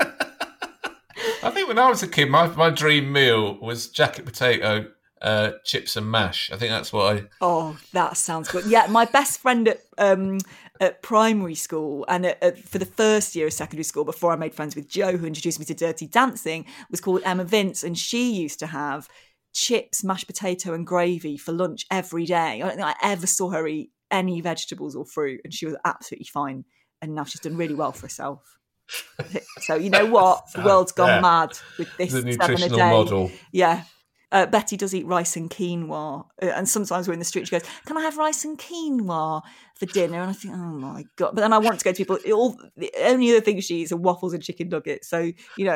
I think when I was a kid, my dream meal was jacket potato, chips and mash. I think that's what I... Oh, that sounds good. Yeah, my best friend at primary school and for the first year of secondary school, before I made friends with Jo, who introduced me to Dirty Dancing, was called Emma Vince, and she used to have chips, mashed potato and gravy for lunch every day. I don't think I ever saw her eat any vegetables or fruit, and she was absolutely fine. And now she's done really well for herself. So you know what? The world's gone mad with this the 7 a nutritional day. model. Yeah. Betty does eat rice and quinoa, and sometimes we're in the street. She goes, "Can I have rice and quinoa for dinner?" And I think, "Oh my god!" But then I want to go to people. The only other thing she eats are waffles and chicken nuggets. So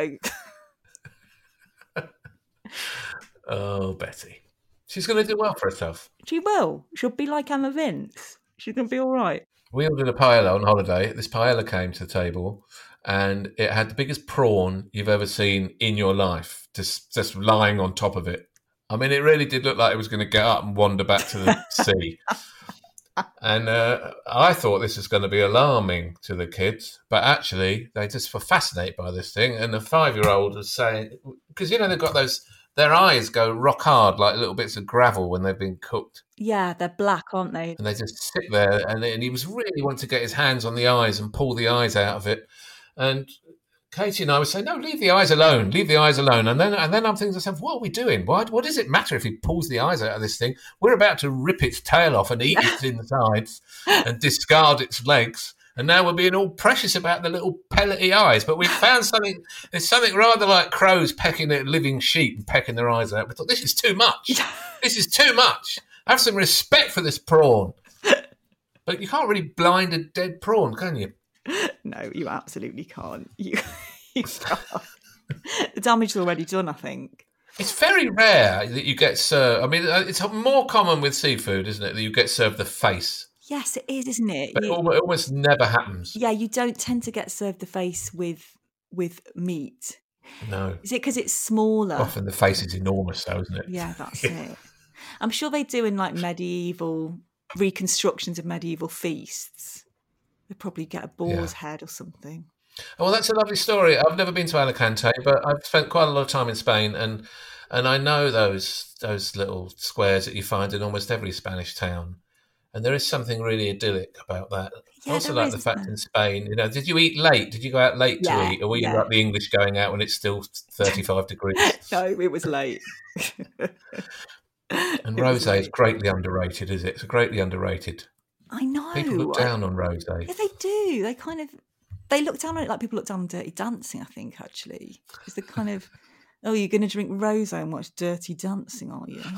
Oh, Betty, she's going to do well for herself. She will. She'll be like Emma Vince. She's going to be all right. We ordered a paella on holiday. This paella came to the table, and it had the biggest prawn you've ever seen in your life, just lying on top of it. I mean, it really did look like it was going to get up and wander back to the sea. And I thought this was going to be alarming to the kids, but actually they just were fascinated by this thing. And the 5-year-old was saying, because, they've got their eyes go rock hard like little bits of gravel when they've been cooked. Yeah, they're black, aren't they? And they just sit there, and he was really wanting to get his hands on the eyes and pull the eyes out of it. And Katie and I would say, "No, leave the eyes alone. Leave the eyes alone." And then I'm thinking to myself, "What are we doing? What does it matter if he pulls the eyes out of this thing? We're about to rip its tail off and eat its insides and discard its legs. And now we're being all precious about the little pellety eyes. But we've found something. It's something rather like crows pecking at living sheep and pecking their eyes out. We thought, this is too much. This is too much. Have some respect for this prawn." But you can't really blind a dead prawn, can you? No, you absolutely can't. You can't. The damage is already done, I think. It's very rare that you get served. I mean, it's more common with seafood, isn't it, that you get served the face? Yes, it is, isn't it? But it almost never happens. Yeah, you don't tend to get served the face with meat. No. Is it because it's smaller? Often the face is enormous, though, isn't it? Yeah, that's it. I'm sure they do in like medieval reconstructions of medieval feasts. They probably get a boar's head or something. Oh, well, that's a lovely story. I've never been to Alicante, but I've spent quite a lot of time in Spain, and I know those little squares that you find in almost every Spanish town. And there is something really idyllic about that. Yeah, I also like the fact in Spain, did you eat late? Did you go out late to eat? Or were you like the English going out when it's still 35 degrees? No, it was late. And rosé is greatly underrated, is it? It's greatly underrated. I know. People look down on rosé. Yeah, they do. They look down on it like people look down on Dirty Dancing, I think, actually. It's the kind of, oh, you're going to drink rosé and watch Dirty Dancing, are you?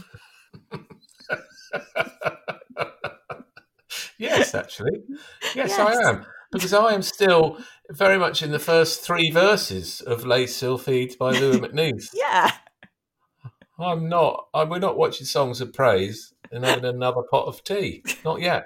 Yes, actually. Yes, I am. Because I am still very much in the first 3 verses of Les Sylphides by Louis MacNeice. Yeah. I'm not. We're not watching songs of praise and having another pot of tea. Not yet.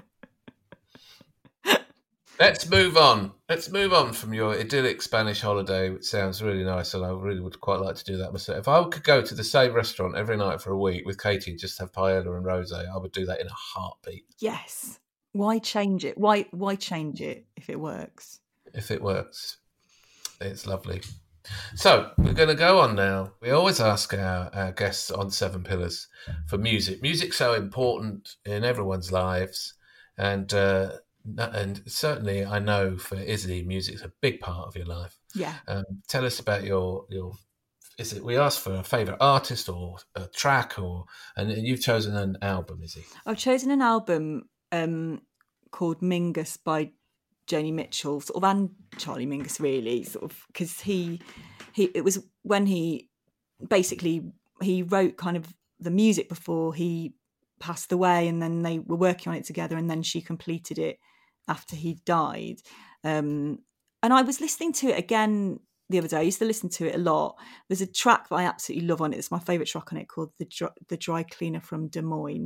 Let's move on. Let's move on from your idyllic Spanish holiday, which sounds really nice, and I really would quite like to do that myself. If I could go to the same restaurant every night for a week with Katie and just have paella and rosé, I would do that in a heartbeat. Yes. Why change it? Why change it if it works? If it works. It's lovely. So, we're going to go on now. We always ask our guests on Seven Pillars for music. Music's so important in everyone's lives, and certainly I know for Izzy, music's a big part of your life. Yeah. Tell us about your we asked for a favourite artist or a track, and you've chosen an album, Izzy. I've chosen an album called Mingus by Joni Mitchell, sort of, and Charlie Mingus, really, sort of, because it was when he wrote kind of the music before he passed away, and then they were working on it together, and then she completed it after he died. And I was listening to it again the other day. I used to listen to it a lot. There's a track that I absolutely love on it. It's my favourite track on it, called The Dry Cleaner from Des Moines,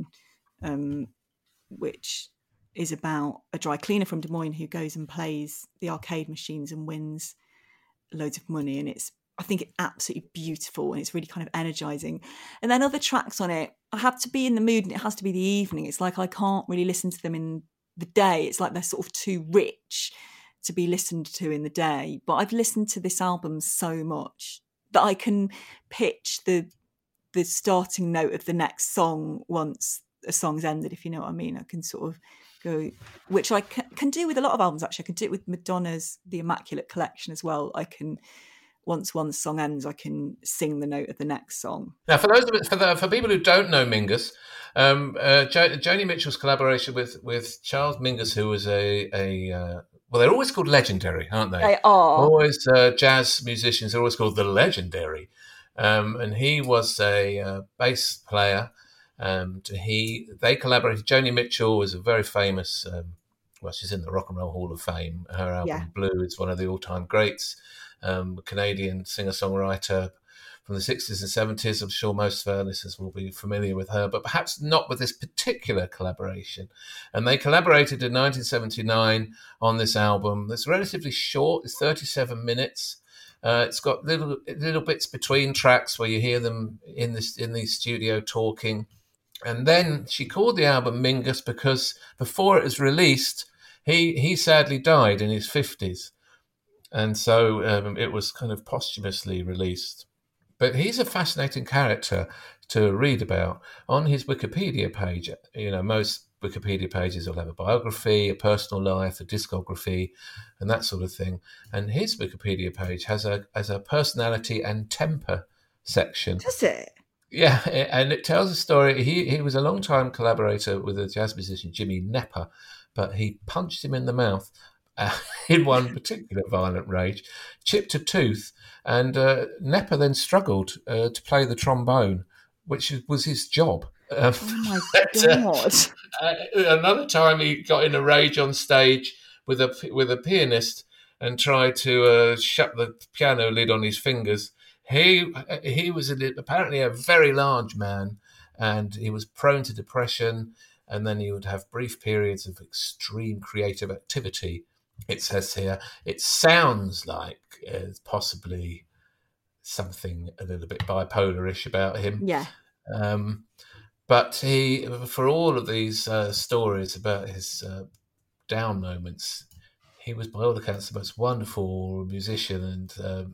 which is about a dry cleaner from Des Moines who goes and plays the arcade machines and wins loads of money. And I think it's absolutely beautiful, and it's really kind of energizing. And then other tracks on it, I have to be in the mood, and it has to be the evening. It's like I can't really listen to them in the day. It's like they're sort of too rich to be listened to in the day. But I've listened to this album so much that I can pitch the starting note of the next song once a song's ended, if you know what I mean. I can sort of go, which I can do with a lot of albums, actually. I can do it with Madonna's The Immaculate Collection as well. I can, once one song ends, I can sing the note of the next song. Now, for people who don't know Mingus, Joni Mitchell's collaboration with Charles Mingus, who was well, they're always called legendary, aren't they? They are. Always jazz musicians are always called the legendary. and he was a bass player. They collaborated. Joni Mitchell was a very famous. She's in the Rock and Roll Hall of Fame. Her album Blue is one of the all-time greats. Canadian singer-songwriter from the 60s and 70s. I'm sure most of our listeners will be familiar with her, but perhaps not with this particular collaboration. And they collaborated in 1979 on this album. It's relatively short. It's 37 minutes. It's got little bits between tracks where you hear them in the studio talking. And then she called the album Mingus because before it was released, he sadly died in his 50s. And so it was kind of posthumously released. But he's a fascinating character to read about. On his Wikipedia page, most Wikipedia pages will have a biography, a personal life, a discography, and that sort of thing. And his Wikipedia page has a personality and temper section. Does it? Yeah, and it tells a story. He was a long-time collaborator with the jazz musician Jimmy Knepper, but he punched him in the mouth in one particular violent rage, chipped a tooth, and Knepper then struggled to play the trombone, which was his job. Oh my God. Another time he got in a rage on stage with a pianist and tried to shut the piano lid on his fingers. He was apparently a very large man, and he was prone to depression, and then he would have brief periods of extreme creative activity. It says here, it sounds like possibly something a little bit bipolar-ish about him. Yeah. But for all of these stories about his down moments, he was by all accounts the most wonderful musician,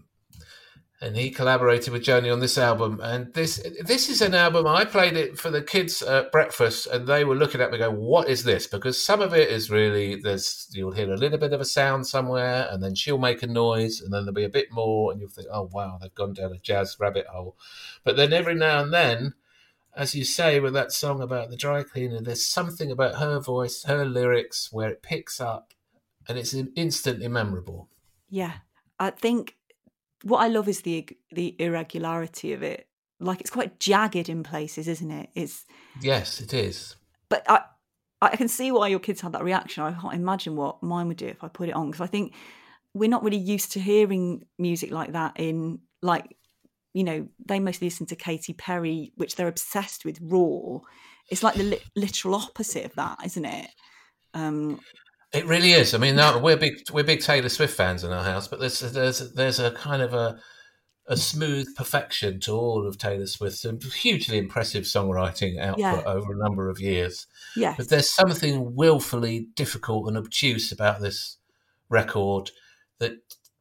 and he collaborated with Joni on this album. And this is an album, I played it for the kids at breakfast, and they were looking at me going, what is this? Because some of it is really, you'll hear a little bit of a sound somewhere, and then she'll make a noise, and then there'll be a bit more, and you'll think, oh, wow, they've gone down a jazz rabbit hole. But then every now and then, as you say, with that song about the dry cleaner, there's something about her voice, her lyrics, where it picks up, and it's instantly memorable. Yeah, I think what I love is the irregularity of it. Like, it's quite jagged in places, isn't it? Yes, it is. But I can see why your kids had that reaction. I can't imagine what mine would do if I put it on, because I think we're not really used to hearing music like that in, like, they mostly listen to Katy Perry, which they're obsessed with, Raw. It's like the literal opposite of that, isn't it? It really is. I mean, we're big Taylor Swift fans in our house, but there's a kind of a smooth perfection to all of Taylor Swift's hugely impressive songwriting output over a number of years. Yes. But there's something willfully difficult and obtuse about this record that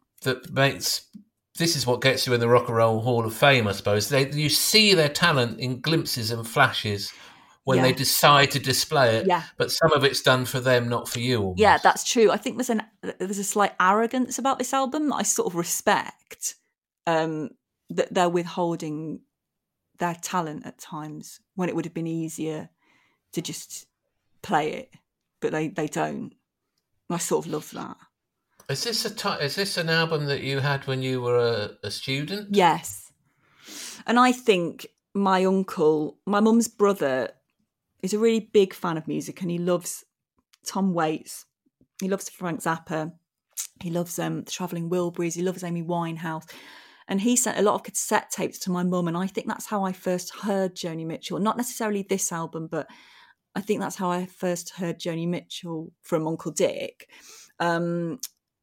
makes. This is what gets you in the Rock and Roll Hall of Fame, I suppose. You see their talent in glimpses and flashes when they decide to display it, but some of it's done for them, not for you. Almost. Yeah, that's true. I think there's a slight arrogance about this album that I sort of respect, that they're withholding their talent at times when it would have been easier to just play it, but they don't. I sort of love that. Is this an album that you had when you were a student? Yes. And I think my uncle, my mum's brother, is a really big fan of music, and he loves Tom Waits. He loves Frank Zappa. He loves the Travelling Wilburys. He loves Amy Winehouse. And he sent a lot of cassette tapes to my mum, and I think that's how I first heard Joni Mitchell. Not necessarily this album, but I think that's how I first heard Joni Mitchell from Uncle Dick. And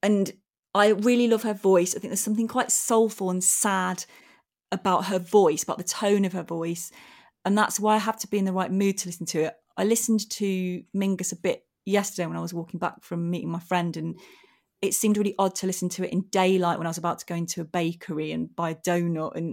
I really love her voice. I think there's something quite soulful and sad about her voice, about the tone of her voice. And that's why I have to be in the right mood to listen to it. I listened to Mingus a bit yesterday when I was walking back from meeting my friend, and it seemed really odd to listen to it in daylight when I was about to go into a bakery and buy a donut, and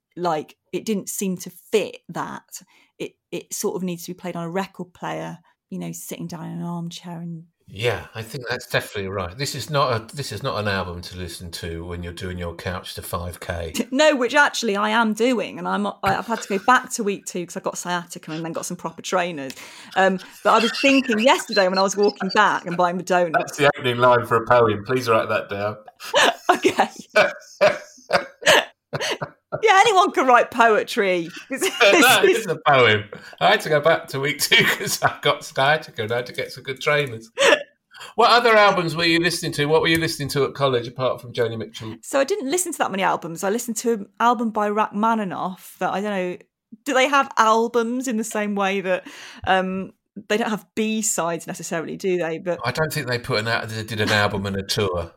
it didn't seem to fit that. It sort of needs to be played on a record player, sitting down in an armchair. And yeah, I think that's definitely right. This is not an album to listen to when you're doing your couch to 5K. No, which actually I am doing, and I've had to go back to week 2 because I got sciatica and then got some proper trainers. But I was thinking yesterday when I was walking back and buying the donuts. That's the opening line for a poem. Please write that down. Okay. Yeah, anyone can write poetry. It's a poem. I had to go back to week 2 because I got sciatica and I had to get some good trainers. What other albums were you listening to? What were you listening to at college apart from Joni Mitchell? So I didn't listen to that many albums. I listened to an album by Rachmaninoff that I don't know. Do they have albums in the same way that they don't have B-sides necessarily, do they? But I don't think they did an album and a tour.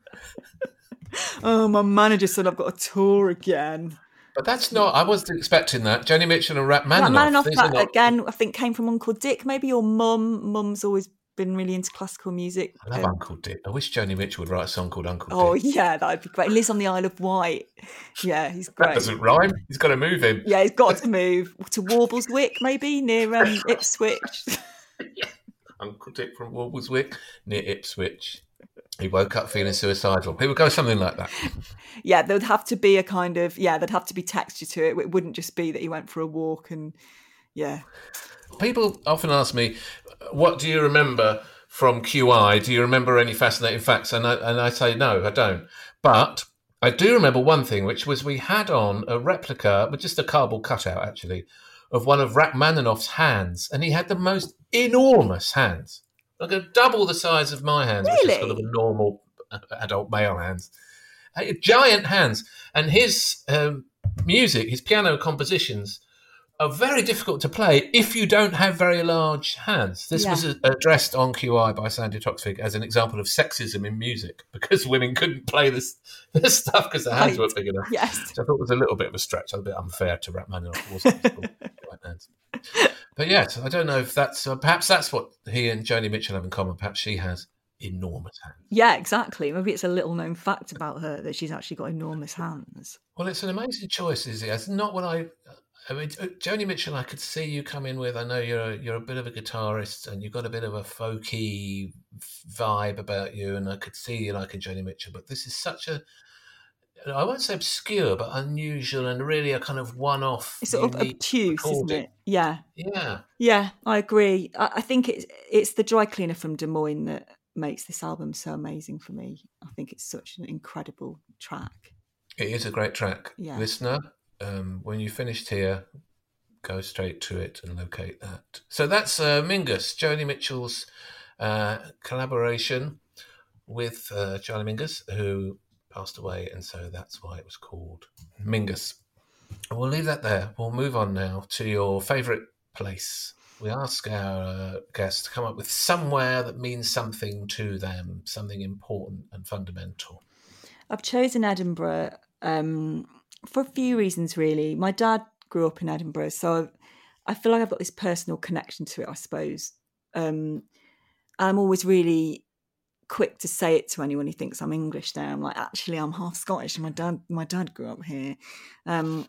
Oh, my manager said I've got a tour again. But that's not, I wasn't expecting that. Joni Mitchell and Rachmaninoff. Rachmaninoff, again, I think came from Uncle Dick, maybe your mum. Mum's always been really into classical music. I love Uncle Dick. I wish Joni Mitchell would write a song called Uncle Dick. Oh, yeah, that'd be great. He lives on the Isle of Wight. Yeah, he's great. That doesn't rhyme. He's got to move him. Yeah, he's got to move to Warbleswick, maybe, near Ipswich. Yeah. Uncle Dick from Warbleswick, near Ipswich. He woke up feeling suicidal. He would go something like that. Yeah, there'd have to be there'd have to be texture to it. It wouldn't just be that he went for a walk and, yeah. People often ask me, what do you remember from QI? Do you remember any fascinating facts? And I say, no, I don't. But I do remember one thing, which was we had on a replica, but just a cardboard cutout, actually, of one of Rachmaninoff's hands. And he had the most enormous hands. Like double the size of my hands, really? Which is sort of a normal adult male hands. Giant hands. And his music, his piano compositions, are very difficult to play if you don't have very large hands. This was addressed on QI by Sandy Toksvig as an example of sexism in music, because women couldn't play this stuff because their hands weren't big enough. Yes. Which I thought was a little bit of a stretch, a bit unfair to Rachmaninoff. Wasn't giant hands. But yes, I don't know if that's perhaps that's what he and Joni Mitchell have in common. Perhaps she has enormous hands. Yeah, exactly. Maybe it's a little known fact about her that she's actually got enormous hands. Well, it's an amazing choice, is it? It's not what I mean, Joni Mitchell, I could see you come in with. I know you're a bit of a guitarist and you've got a bit of a folky vibe about you, and I could see you liking Joni Mitchell. But this is such a, I won't say obscure, but unusual and really a kind of one-off. It's sort of obtuse, recording. isn't it? Yeah. Yeah. Yeah, I agree. I think it's the Dry Cleaner from Des Moines that makes this album so amazing for me. I think it's such an incredible track. It is a great track. Yeah. Listener, when you finished here, go straight to it and locate that. So that's Mingus, Joni Mitchell's collaboration with Charlie Mingus, who passed away, and so that's why it was called Mingus. We'll leave that there. We'll move on now to your favourite place. We ask our guests to come up with somewhere that means something to them, something important and fundamental. I've chosen Edinburgh for a few reasons, really. My dad grew up in Edinburgh, so I feel like I've got this personal connection to it, I suppose. And I'm always really quick to say it to anyone who thinks I'm English now. I'm like, actually, I'm half Scottish, and my dad grew up here. And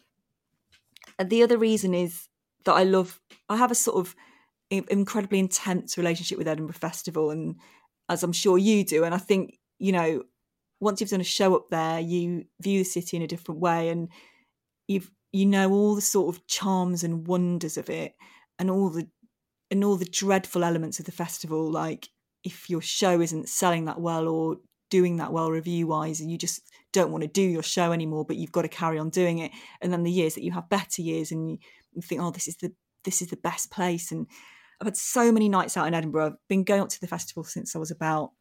the other reason is that I have a sort of incredibly intense relationship with Edinburgh Festival, and as I'm sure you do. And I think, once you've done a show up there, you view the city in a different way, and you know all the sort of charms and wonders of it, and all the dreadful elements of the festival, like if your show isn't selling that well or doing that well review-wise, and you just don't want to do your show anymore, but you've got to carry on doing it. And then the years that you have better years, and you think, oh, this is the best place. And I've had so many nights out in Edinburgh. I've been going up to the festival since I was about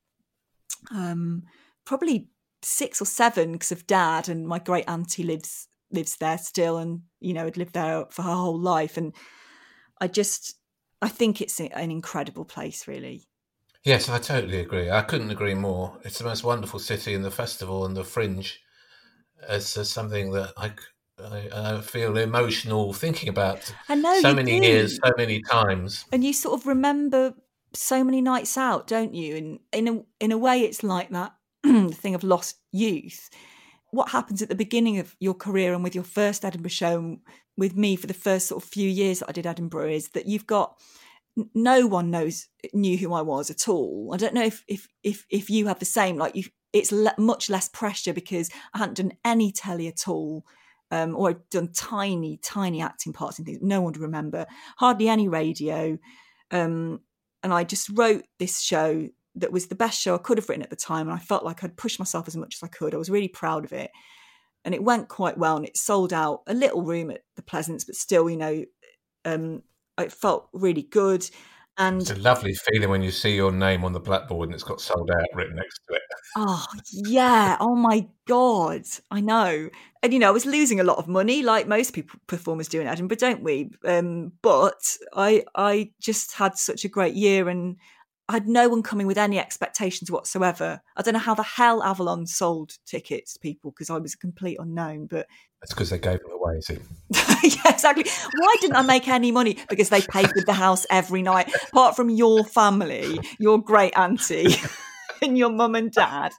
probably 6 or 7 because of Dad, and my great auntie lives there still, and had lived there for her whole life. And I think it's an incredible place, really. Yes, I totally agree. I couldn't agree more. It's the most wonderful city, and the festival and the Fringe is something that I feel emotional thinking about. I know, so many years, so many times, and you sort of remember so many nights out, don't you? And in a way, it's like that thing of lost youth. What happens at the beginning of your career and with your first Edinburgh show, with me for the first sort of few years that I did Edinburgh, is that you've got no one knew who I was at all. I don't know if you have the same. Like it's much less pressure because I hadn't done any telly at all. Or I've done tiny acting parts and things no one would remember, hardly any radio. And I just wrote this show that was the best show I could have written at the time, and I felt like I'd pushed myself as much as I could. I was really proud of it. and it went quite well, and it sold out a little room at the Pleasance, but still, it felt really good. And it's a lovely feeling when you see your name on the blackboard and it's got sold out written next to it. Oh, yeah. Oh, my God. I know. And, I was losing a lot of money, like most people performers do in Edinburgh, don't we? But I just had such a great year, and I had no one coming with any expectations whatsoever. I don't know how the hell Avalon sold tickets to people, because I was a complete unknown, but... That's because they gave them away, see? Yeah, exactly. Why didn't I make any money? Because they paid with the house every night, apart from your family, your great auntie and your mum and dad.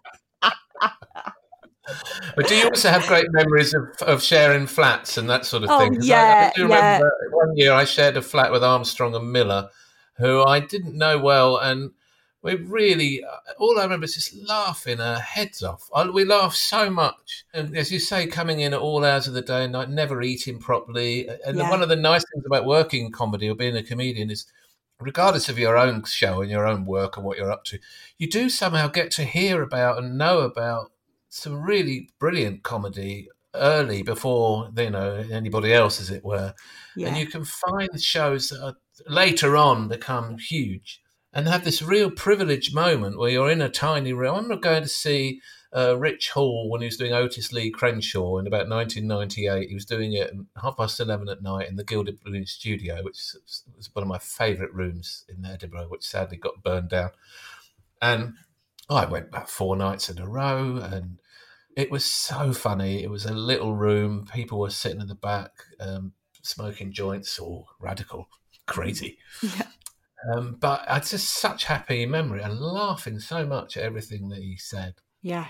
But do you also have great memories of sharing flats and that sort of thing? Yeah, I do remember one year I shared a flat with Armstrong and Miller, who I didn't know well, and we really, all I remember is just laughing our heads off. We laughed so much. And as you say, coming in at all hours of the day and night, never eating properly. And one of the nice things about working in comedy or being a comedian is, regardless of your own show and your own work and what you're up to, you do somehow get to hear about and know about some really brilliant comedy early, before anybody else, as it were. Yeah. And you can find shows that are later on become huge and have this real privileged moment where you're in a tiny room. I'm not going to see Rich Hall when he was doing Otis Lee Crenshaw in about 1998. He was doing it at 11:30 at night in the Gilded Balloon Studio, which was one of my favourite rooms in Edinburgh, which sadly got burned down. And I went about 4 nights in a row, and it was so funny. It was a little room. People were sitting in the back, smoking joints, or radical, crazy. Yeah. But it's just such happy memory and laughing so much at everything that he said. Yeah,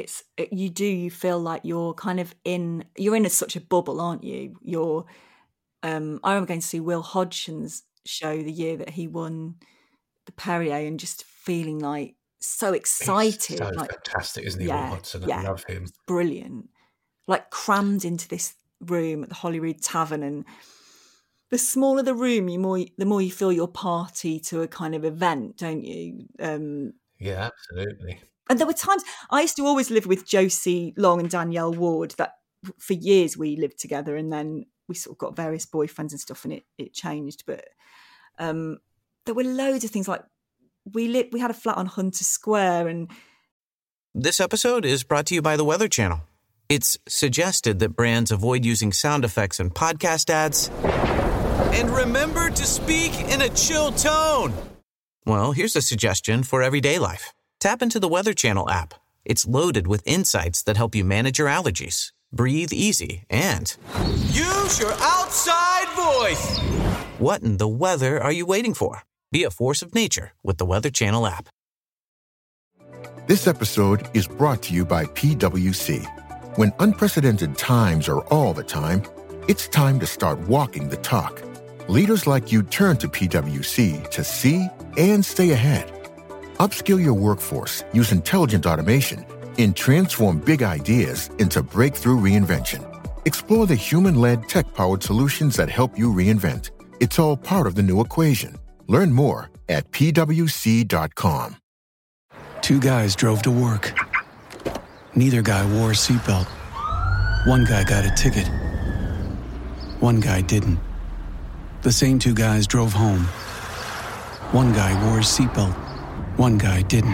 you feel like you're kind of you're in such a bubble, aren't you? I remember going to see Will Hodgson's show the year that he won the Perrier, and just feeling like so excited. He's so fantastic, isn't he, Will Hodgson? I love him. It's brilliant. Like crammed into this room at the Holyrood Tavern, and the smaller the room, the more you feel you're party to a kind of event, don't you? Yeah, absolutely. And there were times, I used to always live with Josie Long and Danielle Ward, that for years we lived together, and then we sort of got various boyfriends and stuff, and it changed. But there were loads of things, like we had a flat on Hunter Square. And this episode is brought to you by the Weather Channel. It's suggested that brands avoid using sound effects in podcast ads. And remember to speak in a chill tone. Well, here's a suggestion for everyday life. Tap into the Weather Channel app. It's loaded with insights that help you manage your allergies, breathe easy, and use your outside voice. What in the weather are you waiting for? Be a force of nature with the Weather Channel app. This episode is brought to you by PwC. When unprecedented times are all the time, it's time to start walking the talk. Leaders like you turn to PwC to see and stay ahead. Upskill your workforce, use intelligent automation, and transform big ideas into breakthrough reinvention. Explore the human-led, tech-powered solutions that help you reinvent. It's all part of the new equation. Learn more at pwc.com. 2 guys drove to work. Neither guy wore a seatbelt. One guy got a ticket. One guy didn't. The same 2 guys drove home. One guy wore his seatbelt. One guy didn't.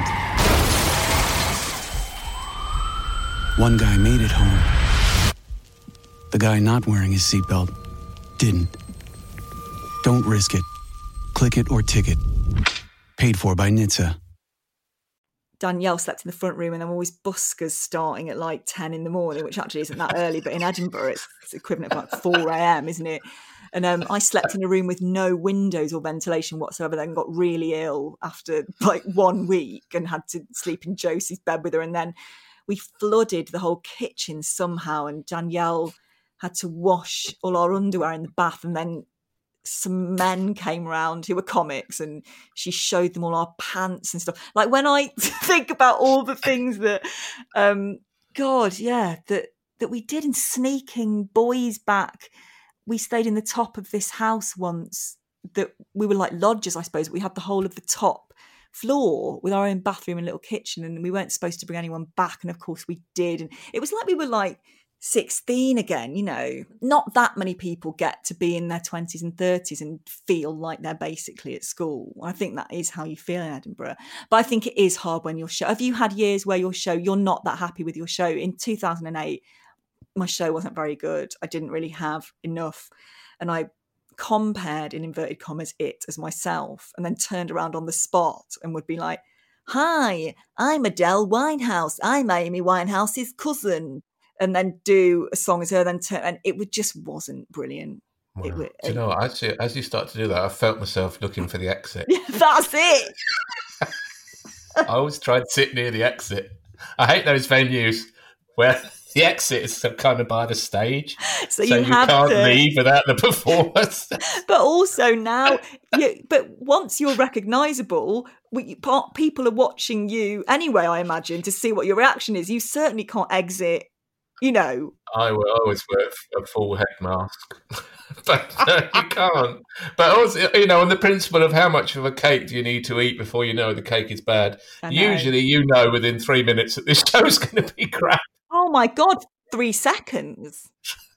One guy made it home. The guy not wearing his seatbelt didn't. Don't risk it. Click it or ticket. Paid for by NHTSA. Danielle slept in the front room, and there were always buskers starting at like 10 in the morning, which actually isn't that early, but in Edinburgh it's equivalent of like 4 a.m, isn't it? And I slept in a room with no windows or ventilation whatsoever, then got really ill after like 1 week and had to sleep in Josie's bed with her. And then we flooded the whole kitchen somehow, and Danielle had to wash all our underwear in the bath, and then some men came round who were comics, and she showed them all our pants and stuff. Like, when I think about all the things that that we did in sneaking boys back. We stayed in the top of this house once, that we were like lodgers, I suppose. We had the whole of the top floor with our own bathroom and little kitchen, and we weren't supposed to bring anyone back, and of course we did. And it was like we were like 16 again, not that many people get to be in their 20s and 30s and feel like they're basically at school. I think that is how you feel in Edinburgh. But I think it is hard when your show, have you had years where you're not that happy with your show? In 2008, my show wasn't very good. I didn't really have enough. And I compared, in inverted commas, it as myself, and then turned around on the spot and would be like, hi, I'm Adele Winehouse. I'm Amy Winehouse's cousin. And then do a song as her, and it just wasn't brilliant. Wow. Do you know what? Actually, as you start to do that, I felt myself looking for the exit. That's it. I always try to sit near the exit. I hate those venues where the exit is kind of by the stage, so you can't leave without the performance. But also now, but once you're recognisable, people are watching you anyway, I imagine, to see what your reaction is. You certainly can't exit. I will always wear a full head mask, but you can't. But also, on the principle of how much of a cake do you need to eat before you know the cake is bad? Usually, within 3 minutes that this show's going to be crap. Oh my God, 3 seconds.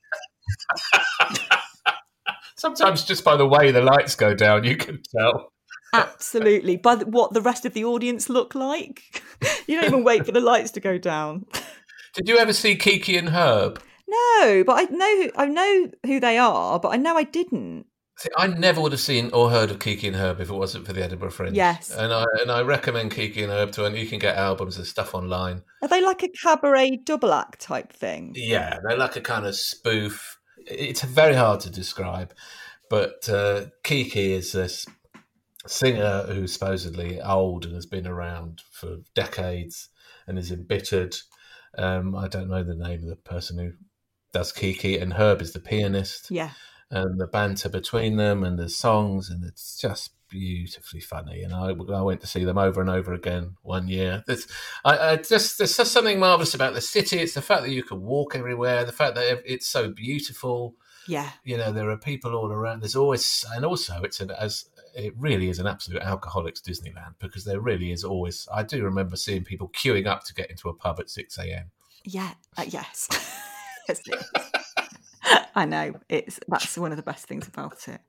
Sometimes just by the way the lights go down, you can tell. Absolutely. By what the rest of the audience look like. You don't even wait for the lights to go down. Did you ever see Kiki and Herb? No, but I know who they are, but I know I didn't. See, I never would have seen or heard of Kiki and Herb if it wasn't for the Edinburgh Fringe. Yes. And I recommend Kiki and Herb to anyone. You can get albums and stuff online. Are they like a cabaret double act type thing? Yeah, they're like a kind of spoof. It's very hard to describe, but Kiki is this singer who's supposedly old and has been around for decades and is embittered. I don't know the name of the person who does Kiki, and Herb is the pianist. Yeah. And the banter between them and the songs, and it's just beautifully funny. And I went to see them over and over again one year. There's just something marvellous about the city. It's the fact that you can walk everywhere, the fact that it's so beautiful. Yeah. There are people all around. There's always, and also it really is an absolute alcoholics Disneyland, because there really is always. I do remember seeing people queuing up to get into a pub at 6 a.m. Yeah. Yes. Yes. I know. That's one of the best things about it.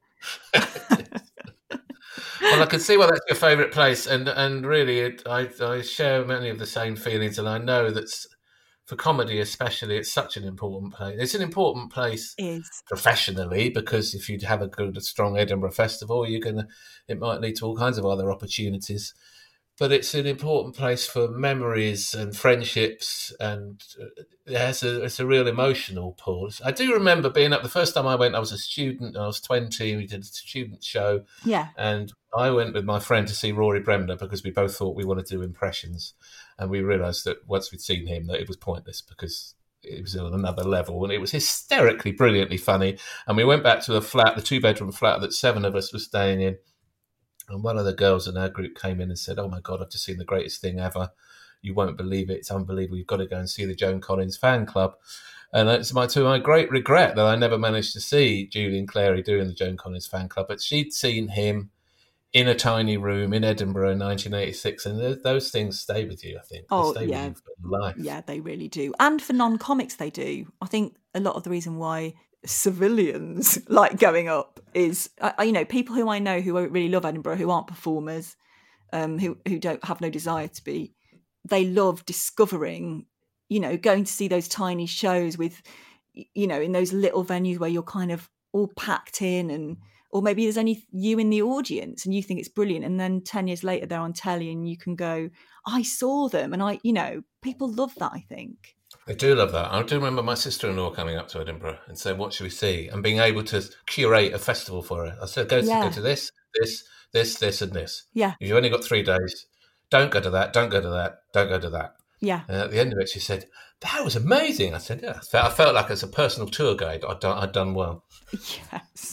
Well, I can see why that's your favourite place, and really, I share many of the same feelings, and I know that for comedy especially, it's such an important place. It's an important place professionally, because if you have a good, strong Edinburgh Festival, it might lead to all kinds of other opportunities. But it's an important place for memories and friendships, and it's a real emotional pull. I do remember being up the first time I went. I was a student. I was 20. We did a student show. Yeah. And I went with my friend to see Rory Bremner because we both thought we wanted to do impressions, and we realised that once we'd seen him that it was pointless because it was on another level, and it was hysterically, brilliantly funny. And we went back to the 2-bedroom flat that 7 of us were staying in. And one of the girls in our group came in and said, "Oh my God, I've just seen the greatest thing ever. You won't believe it. It's unbelievable. You've got to go and see the Joan Collins fan club." And it's to my great regret that I never managed to see Julian Clary doing the Joan Collins fan club. But she'd seen him in a tiny room in Edinburgh in 1986. And those things stay with you, I think. Oh, they stay with you for life. Yeah, they really do. And for non-comics, they do. I think a lot of the reason why civilians like going up is people who I know who really love Edinburgh, who aren't performers, who don't have no desire to be, they love discovering, going to see those tiny shows with, in those little venues where you're kind of all packed in, or maybe there's only you in the audience and you think it's brilliant, and then 10 years later they're on telly and you can go, I saw them. And people love that, I think. I do love that. I do remember my sister-in-law coming up to Edinburgh and saying, "What should we see?" and being able to curate a festival for her. I said, go to this, and this. Yeah. You've only got 3 days. Don't go to that. Don't go to that. Don't go to that. Yeah. And at the end of it, she said, "That was amazing." I said, "Yeah." I felt like as a personal tour guide, I'd done well. Yes.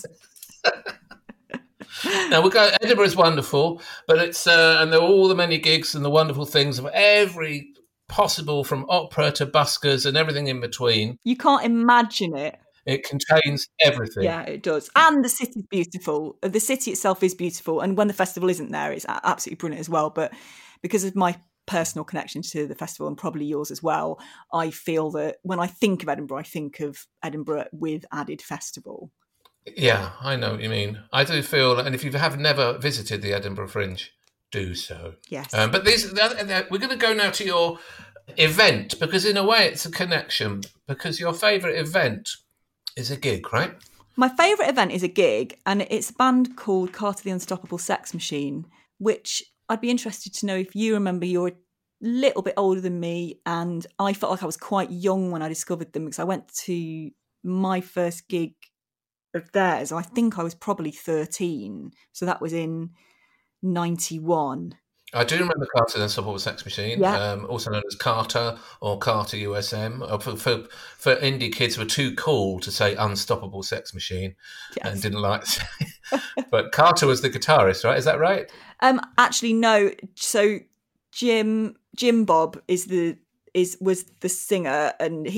Now Edinburgh is wonderful, but it's and there are all the many gigs and the wonderful things of every possible, from opera to buskers and everything in between. You can't imagine it. It contains everything. Yeah, it does. And the city's beautiful. The city itself is beautiful. And when the festival isn't there, it's absolutely brilliant as well. But because of my personal connection to the festival, and probably yours as well. I feel that when I think of Edinburgh, I think of Edinburgh with added festival. Yeah, I know what you mean. I do feel, and if you have never visited the Edinburgh Fringe, do so. Yes. But we're going to go now to your event, because in a way it's a connection, because your favourite event is a gig, right? My favourite event is a gig, and it's a band called Carter the Unstoppable Sex Machine, which I'd be interested to know if you remember. You're a little bit older than me, and I felt like I was quite young when I discovered them, because I went to my first gig of theirs. I think I was probably 13, so that was in 91. I do remember Carter the Unstoppable Sex Machine, also known as Carter or Carter USM. For indie kids who were too cool to say Unstoppable Sex Machine and didn't like to say. But Carter was the guitarist, right? Is that right? Actually, no. So Jim Bob was the singer, and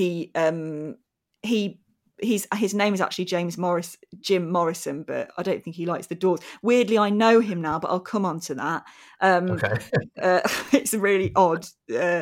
his name is actually Jim Morrison, but I don't think he likes the Doors. Weirdly, I know him now, but I'll come on to that. Okay. It's really odd. There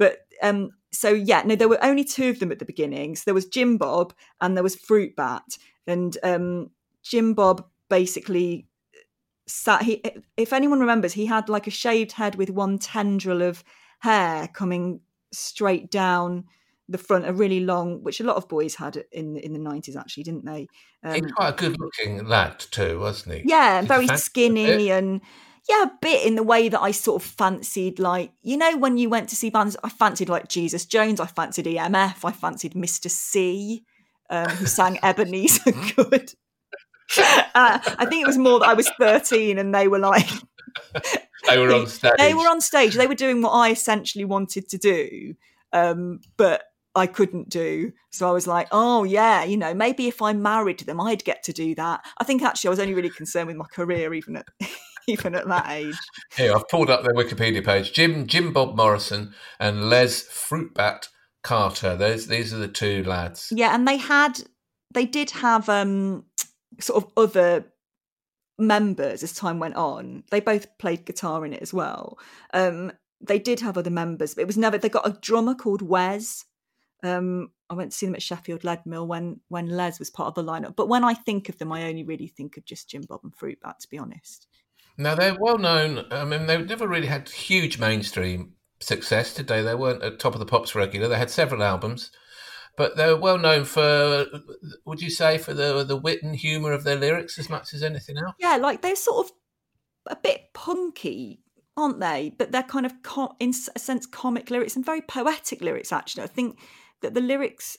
were only two of them at the beginning. So there was Jim Bob and there was Fruit Bat. And Jim Bob basically if anyone remembers, he had like a shaved head with one tendril of hair coming straight down the front, a really long, which a lot of boys had in the 90s, actually, didn't they? He was quite a good-looking lad too, wasn't he? Yeah, very skinny, and a bit in the way that I sort of fancied, like, you know, when you went to see bands, I fancied like Jesus Jones, I fancied EMF, I fancied Mr. C, who sang Ebenezer Good. I think it was more that I was 13 and they were like... They were on stage. They were on stage. They were doing what I essentially wanted to do, but I couldn't do. So I was like, oh yeah, you know, maybe if I married them, I'd get to do that. I think actually I was only really concerned with my career even at that age. Here, I've pulled up their Wikipedia page. Jim Bob Morrison and Les Fruitbat Carter. These are the two lads. Yeah, and they did have sort of other members as time went on. They both played guitar in it as well. They did have other members, but it was never. They got a drummer called Wes. I went to see them at Sheffield Leadmill when Les was part of the lineup. But when I think of them, I only really think of just Jim Bob and Fruitbat, to be honest. Now, they're well known. I mean, they never really had huge mainstream success, did they? They weren't at Top of the Pops regular. They had several albums, but they were well known for, would you say, for the wit and humour of their lyrics as much as anything else? Yeah, like they're sort of a bit punky, aren't they? But they're kind of, in a sense, comic lyrics and very poetic lyrics, actually. I think that the lyrics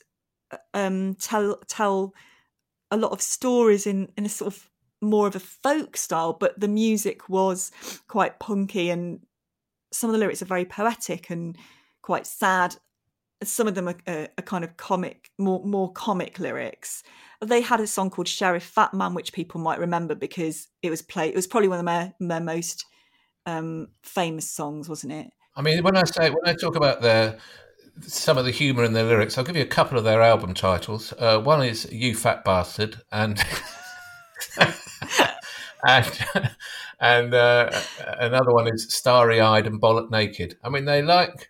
tell a lot of stories in a sort of more of a folk style, but the music was quite punky, and some of the lyrics are very poetic and quite sad. Some of them are kind of comic, more comic lyrics. They had a song called Sheriff Fat Man, which people might remember because it was probably one of their most famous songs, wasn't it? I mean, when I talk about some of the humour in their lyrics, I'll give you a couple of their album titles. One is "You Fat Bastard," and another one is "Starry Eyed and Bollock Naked." I mean, they like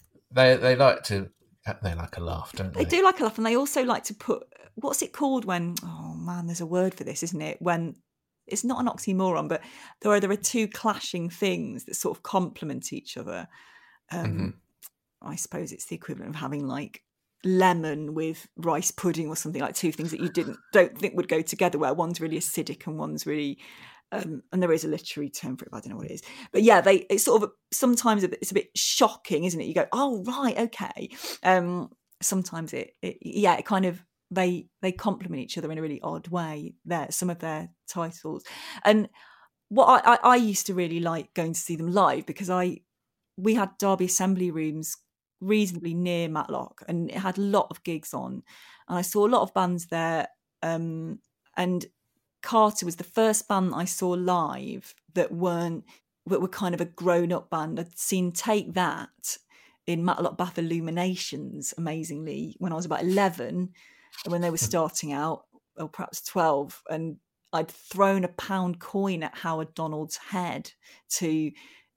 a laugh, don't they? They do like a laugh, and they also like to put, what's it called when, oh man, there's a word for this, isn't it? When it's not an oxymoron, but there are two clashing things that sort of complement each other. I suppose it's the equivalent of having like lemon with rice pudding or something, like two things that you don't think would go together, where one's really acidic and one's really and there is a literary term for it, but I don't know what it is. But yeah, it's sort of sometimes it's a bit shocking, isn't it? You go, oh right, okay. Sometimes it kind of they complement each other in a really odd way. Some of their titles, and what I used to really like going to see them live, because we had Derby Assembly Rooms reasonably near Matlock, and it had a lot of gigs on, and I saw a lot of bands there, and Carter was the first band I saw live that were kind of a grown-up band. I'd seen Take That in Matlock Bath Illuminations, amazingly, when I was about 11, when they were starting out, or perhaps 12, and I'd thrown a £1 coin at Howard Donald's head to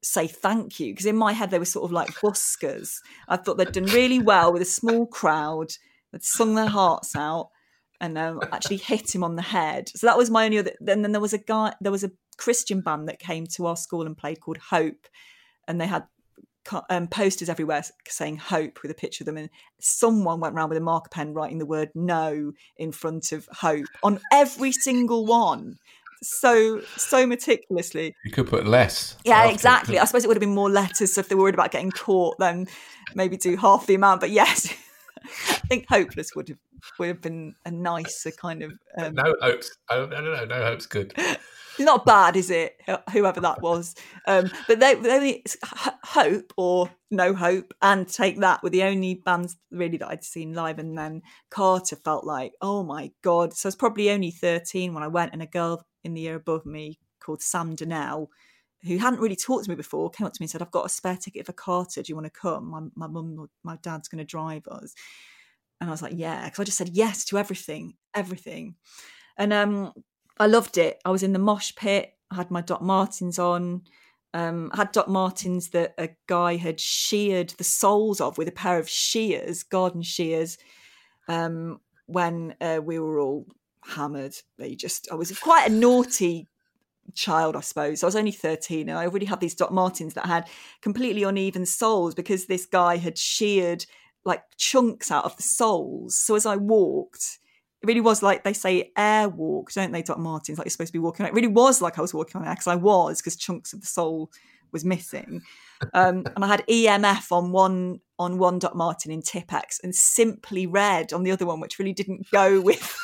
say thank you, because in my head they were sort of like buskers. I thought they'd done really well with a small crowd, they'd sung their hearts out, and actually hit him on the head. So that was my only other. And then there was a Christian band that came to our school and played called Hope, and they had posters everywhere saying Hope with a picture of them, and someone went around with a marker pen writing the word no in front of Hope on every single one. So meticulously. You could put less. Yeah, exactly. I suppose it would have been more letters, so if they were worried about getting caught, then maybe do half the amount. But yes, I think Hopeless would have been a nicer kind of. No hopes. I don't know. No hopes. Good. Not bad, is it? Whoever that was. But they only Hope or No Hope and Take That were the only bands really that I'd seen live. And then Carter felt like, oh my God. So I was probably only 13 when I went, and a girl in the year above me called Sam Donnell, who hadn't really talked to me before, came up to me and said, I've got a spare ticket for Carter. Do you want to come? My mum or my dad's going to drive us. And I was like, yeah, because I just said yes to everything. And I loved it. I was in the mosh pit. I had my Doc Martens on. I had Doc Martens that a guy had sheared the soles of with a pair of shears, garden shears, when we were all hammered. I was quite a naughty child, I suppose. I was only 13 and I already had these Doc Martens that had completely uneven soles because this guy had sheared like chunks out of the soles. So as I walked, it really was like they say air walk, don't they, Doc Martens? Like you're supposed to be walking. It really was like I was walking on air because chunks of the sole was missing. And I had EMF on one Doc Marten in Tipp-Ex and Simply Red on the other one, which really didn't go with.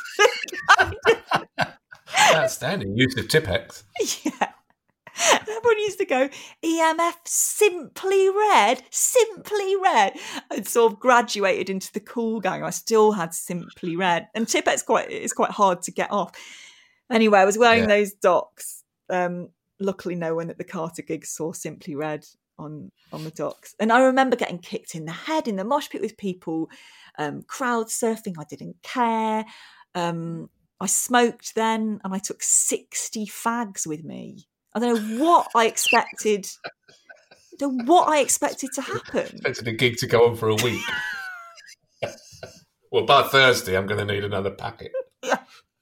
Outstanding use of Tipp-Ex. Yeah. Everyone used to go, EMF, Simply Red. And sort of graduated into the cool gang. I still had Simply Red. And Tipp-Ex is quite hard to get off. Anyway, I was wearing those Docs. Luckily, no one at the Carter gig saw Simply Red on the Docs. And I remember getting kicked in the head in the mosh pit with people, crowd surfing. I didn't care. I smoked then, and I took 60 fags with me. I don't know what I expected. To happen. Expected a gig to go on for a week. Well, by Thursday, I'm going to need another packet. Yeah.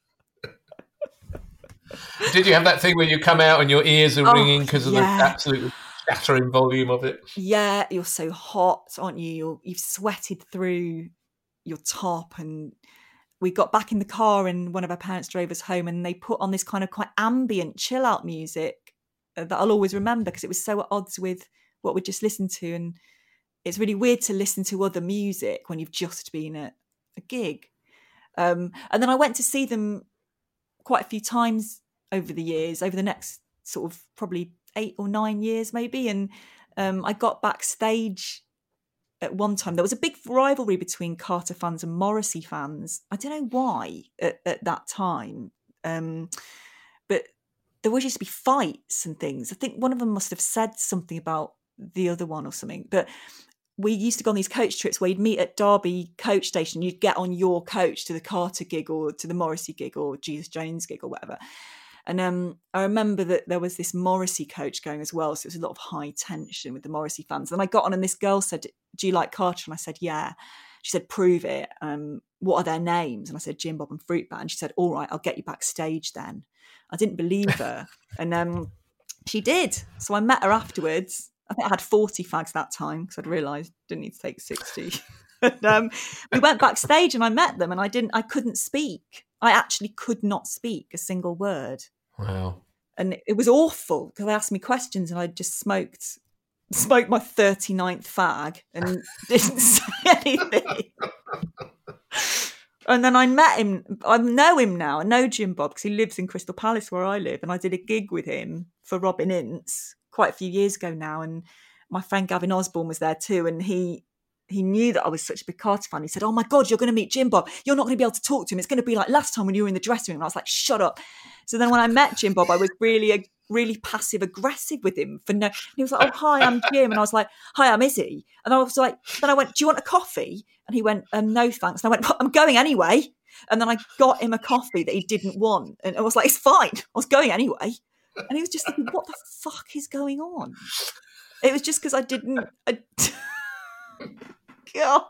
Did you have that thing where you come out and your ears are ringing because of the absolute shattering volume of it? Yeah, you're so hot, aren't you? You've sweated through your top, and we got back in the car and one of our parents drove us home, and they put on this kind of quite ambient chill out music that I'll always remember because it was so at odds with what we just listened to. And it's really weird to listen to other music when you've just been at a gig. And then I went to see them quite a few times over the years, over the next sort of probably 8 or 9 years maybe. And I got backstage at one time. There was a big rivalry between Carter fans and Morrissey fans. I don't know why at that time. But there always used to be fights and things. I think one of them must have said something about the other one or something. But we used to go on these coach trips where you'd meet at Derby coach station. You'd get on your coach to the Carter gig or to the Morrissey gig or Jesus Jones gig or whatever. And I remember that there was this Morrissey coach going as well. So it was a lot of high tension with the Morrissey fans. And I got on and this girl said, do you like Carter? And I said, yeah. She said, prove it. What are their names? And I said, Jim Bob and Fruit Bat. And she said, all right, I'll get you backstage then. I didn't believe her. And she did. So I met her afterwards. I think I had 40 fags that time because I'd realised I didn't need to take 60. And, we went backstage and I met them and I couldn't speak. I actually could not speak a single word. Wow. And it was awful because they asked me questions and I just smoked my 39th fag and didn't say anything. And then I met him. I know him now. I know Jim Bob because he lives in Crystal Palace where I live. And I did a gig with him for Robin Ince quite a few years ago now. And my friend Gavin Osborne was there too. And he knew that I was such a big Carter fan. He said, oh my God, you're going to meet Jim Bob. You're not going to be able to talk to him. It's going to be like last time when you were in the dressing room. And I was like, shut up. So then when I met Jim Bob, I was really passive aggressive with him for no. And he was like, oh, hi, I'm Jim. And I was like, hi, I'm Izzy. And I was like, then I went, do you want a coffee? And he went, no, thanks. And I went, well, I'm going anyway. And then I got him a coffee that he didn't want. And I was like, it's fine. I was going anyway. And he was just thinking, what the fuck is going on? It was just because I didn't. God.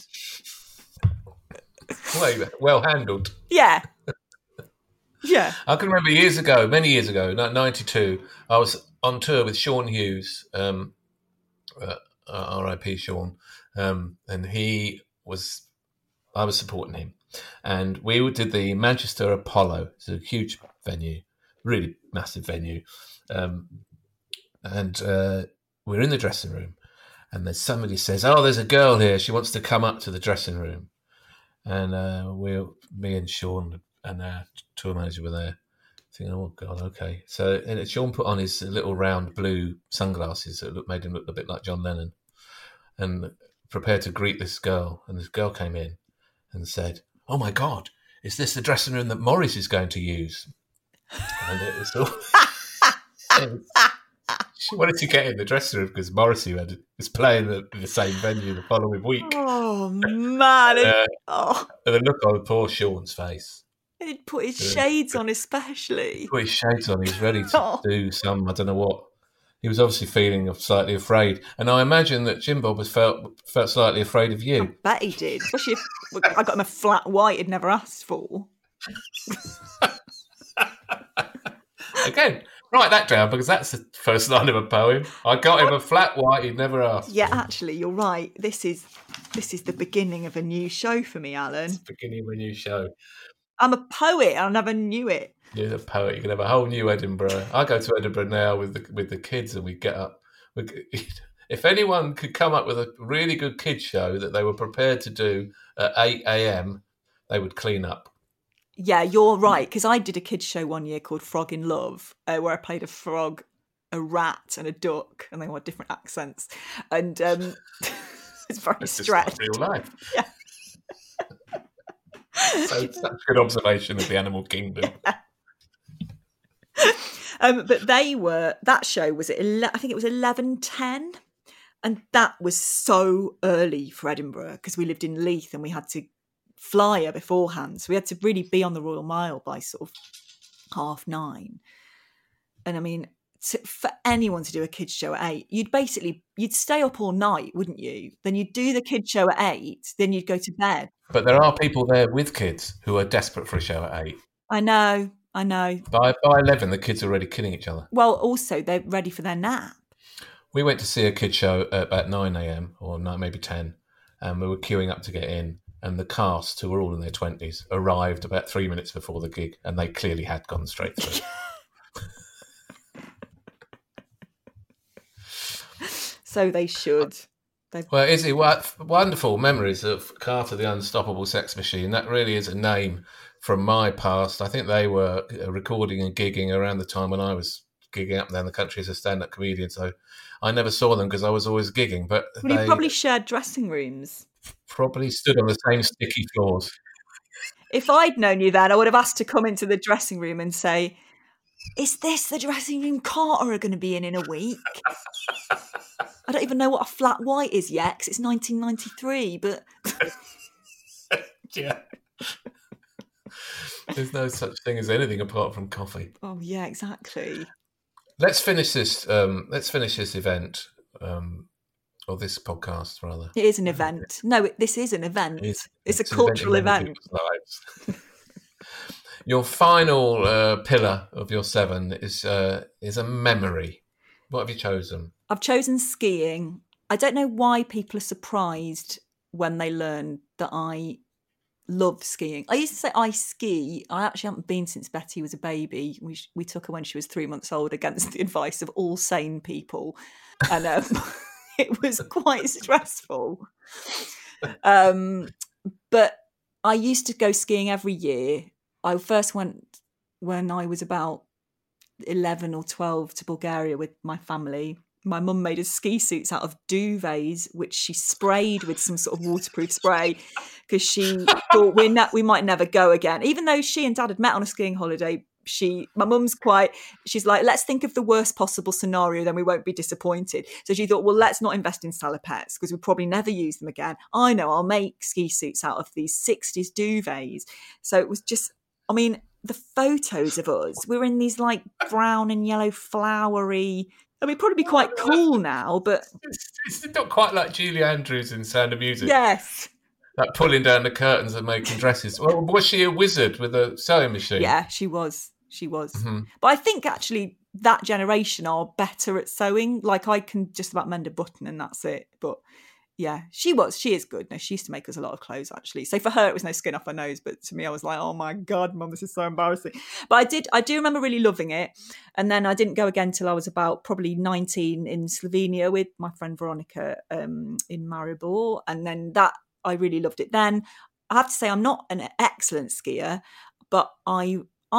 Well handled. Yeah. Yeah. I can remember many years ago, 92, I was on tour with Sean Hughes, R.I.P. Sean, and I was supporting him. And we did the Manchester Apollo. It's a huge venue, really massive venue. And we're in the dressing room, and there's somebody says, "Oh, there's a girl here. She wants to come up to the dressing room." And me and Sean and our tour manager were there, thinking, "Oh God, okay." So and Sean put on his little round blue sunglasses that made him look a bit like John Lennon, and prepared to greet this girl. And this girl came in and said, "Oh my God, is this the dressing room that Morris is going to use?" And it was all. She wanted to get in the dressing room because Morrissey was playing the same venue the following week. Oh, man. And the look on poor Sean's face. He'd put his shades on especially. Put his shades on. He was ready to do some, I don't know what. He was obviously feeling slightly afraid. And I imagine that Jim Bob felt slightly afraid of you. I bet he did. Especially if I got him a flat white he'd never asked for. Again, write that down because that's the first line of a poem. I got him a flat white he'd never asked for. Yeah, actually, you're right. This is the beginning of a new show for me, Alan. It's the beginning of a new show. I'm a poet. I never knew it. You're a poet. You can have a whole new Edinburgh. I go to Edinburgh now with the kids, and we get up. If anyone could come up with a really good kids show that they were prepared to do at 8 a.m, they would clean up. Yeah, you're right. Because I did a kids show one year called Frog in Love, where I played a frog, a rat, and a duck, and they all had different accents. And it's very stretched. Just like real life. Yeah. So such a good observation of the animal kingdom. But that show was at I think it was 11:10, and that was so early for Edinburgh because we lived in Leith and we had to fly beforehand, so we had to really be on the Royal Mile by sort of 9:30. And I mean, for anyone to do a kids show at 8, you'd stay up all night, wouldn't you? Then you'd do the kids show at 8, then you'd go to bed. But there are people there with kids who are desperate for a show at 8. I know. By 11, the kids are already killing each other. Well, also, they're ready for their nap. We went to see a kids show at about 9 a.m. or maybe 10, and we were queuing up to get in, and the cast, who were all in their 20s, arrived about 3 minutes before the gig, and they clearly had gone straight through. So they should. Well, Izzy, what wonderful memories of Carter the Unstoppable Sex Machine. That really is a name from my past. I think they were recording and gigging around the time when I was gigging up and down the country as a stand-up comedian. So I never saw them because I was always gigging. But you probably shared dressing rooms. Probably stood on the same sticky floors. If I'd known you then, I would have asked to come into the dressing room and say, "Is this the dressing room Carter are going to be in a week?" I don't even know what a flat white is yet because it's 1993, but... Yeah. There's no such thing as anything apart from coffee. Oh, yeah, exactly. Let's finish this event, or this podcast, rather. It is an event. No, this is an event. It's a cultural event. Your final pillar of your 7 is a memory. What have you chosen? I've chosen skiing. I don't know why people are surprised when they learn that I love skiing. I used to say I ski. I actually haven't been since Betty was a baby. We took her when she was 3 months old against the advice of all sane people. And it was quite stressful. But I used to go skiing every year. I first went when I was about 11 or 12 to Bulgaria with my family. My mum made us ski suits out of duvets, which she sprayed with some sort of waterproof spray because she thought we might never go again. Even though she and Dad had met on a skiing holiday, my mum's she's like, let's think of the worst possible scenario, then we won't be disappointed. So she thought, well, let's not invest in salopettes because we'll probably never use them again. I know, I'll make ski suits out of these 60s duvets. So it was just, I mean, the photos of us, we were in these like brown and yellow flowery, I mean, probably be quite cool now, but it's not quite like Julie Andrews in Sound of Music. Yes. Like pulling down the curtains and making dresses. Well, was she a wizard with a sewing machine? Yeah, she was. Mm-hmm. But I think actually that generation are better at sewing. Like I can just about mend a button and that's it. But yeah, she is good. No, she used to make us a lot of clothes actually. So for her, it was no skin off her nose. But to me, I was like, oh my God, Mum, this is so embarrassing. But I do remember really loving it. And then I didn't go again till I was about probably 19 in Slovenia with my friend Veronica in Maribor. And then I really loved it then. I have to say I'm not an excellent skier, but I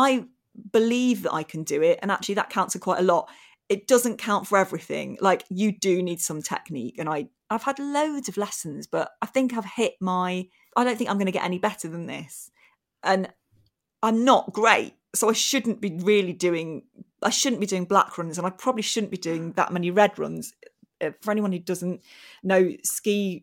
believe that I can do it. And actually that counts for quite a lot. It doesn't count for everything. Like you do need some technique. And I've had loads of lessons, but I think I've hit I don't think I'm going to get any better than this. And I'm not great. So I shouldn't be doing black runs, and I probably shouldn't be doing that many red runs. For anyone who doesn't know, ski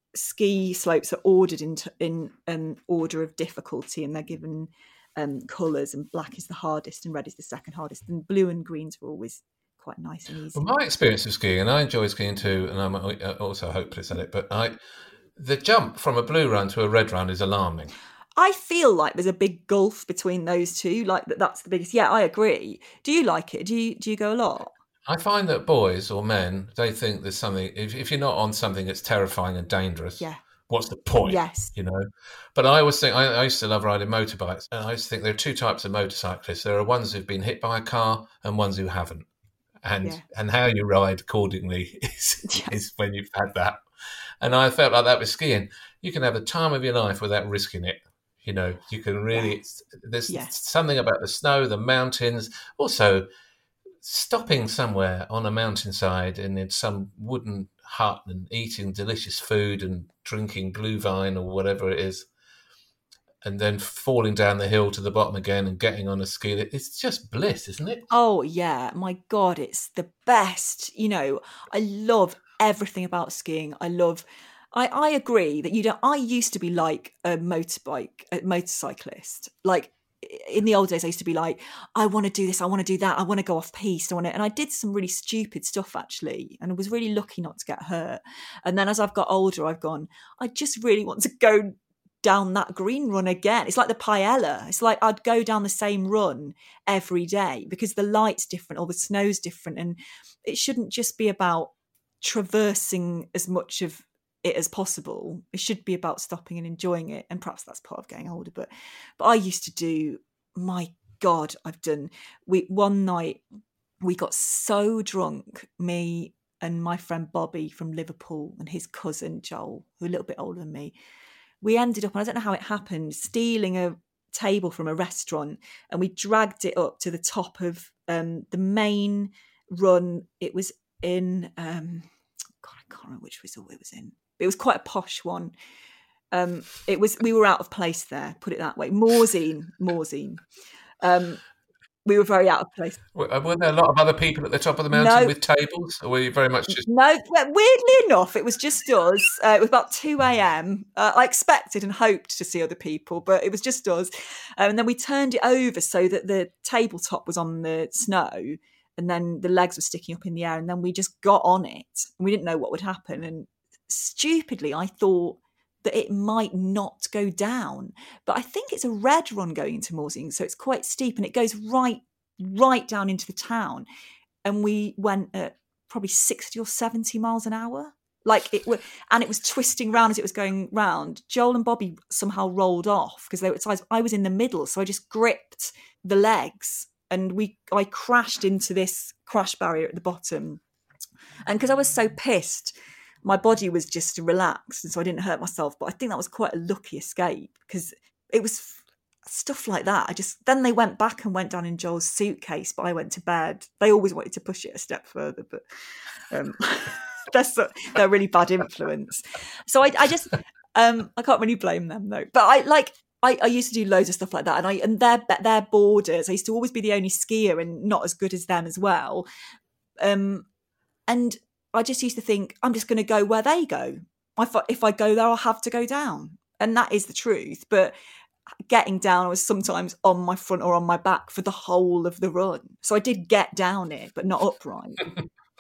slopes are ordered in order of difficulty, and they're given colours, and black is the hardest and red is the second hardest, and blue and greens are always quite nice and easy. Well, my experience of skiing, and I enjoy skiing too, and I'm also hopeless at it, but the jump from a blue run to a red run is alarming. I feel like there's a big gulf between those two, like that's the biggest. Yeah, I agree. Do you like it? Do you go a lot? I find that boys or men, they think there's something, if you're not on something that's terrifying and dangerous, what's the point? Yes. You know? But I always think, I used to love riding motorbikes, and I used to think there are two types of motorcyclists. There are ones who've been hit by a car and ones who haven't. And how you ride accordingly is when you've had that. And I felt like that with skiing. You can have the time of your life without risking it. You know, you can really, there's something about the snow, the mountains, also stopping somewhere on a mountainside and in some wooden hut and eating delicious food and drinking Glühwein or whatever it is, and then falling down the hill to the bottom again and getting on a ski. It's just bliss, isn't it? Oh, yeah. My God, it's the best. You know, I love everything about skiing. I agree that I used to be like a motorcyclist. Like in the old days, I used to be like, I want to do this, I want to do that, I want to go off piste, and I did some really stupid stuff actually, and I was really lucky not to get hurt. And then as I've got older, I've gone, I just really want to go down that green run again. It's like the paella. It's like I'd go down the same run every day because the light's different or the snow's different, and it shouldn't just be about traversing as much of it as possible. It should be about stopping and enjoying it, and perhaps that's part of getting older. But I used to do, my God, one night we got so drunk, me and my friend Bobby from Liverpool and his cousin Joel, who are a little bit older than me. We ended up, and I don't know how it happened, stealing a table from a restaurant, and we dragged it up to the top of the main run. It was in, God, I can't remember which resort it was in. It was quite a posh one. We were out of place there, put it that way. Morzine. We were very out of place. Were there a lot of other people at the top of the mountain with tables? Or were you very much just... No, weirdly enough, it was just us. It was about 2 a.m. I expected and hoped to see other people, but it was just us. And then we turned it over so that the tabletop was on the snow, and then the legs were sticking up in the air, and then we just got on it. And we didn't know what would happen. And stupidly, I thought that it might not go down, but I think it's a red run going into Morzine, so it's quite steep, and it goes right down into the town. And we went at probably 60 or 70 miles an hour, and it was twisting round as it was going round. Joel and Bobby somehow rolled off because I was in the middle, so I just gripped the legs, and I crashed into this crash barrier at the bottom. And because I was so pissed, my body was just relaxed, and so I didn't hurt myself. But I think that was quite a lucky escape because it was stuff like that. Then they went back and went down in Joel's suitcase, but I went to bed. They always wanted to push it a step further, but they're a really bad influence. So I can't really blame them though. But I used to do loads of stuff like that, and their borders. I used to always be the only skier and not as good as them as well. And I just used to think, I'm just going to go where they go. If I go there, I'll have to go down. And that is the truth. But getting down, I was sometimes on my front or on my back for the whole of the run. So I did get down it, but not upright.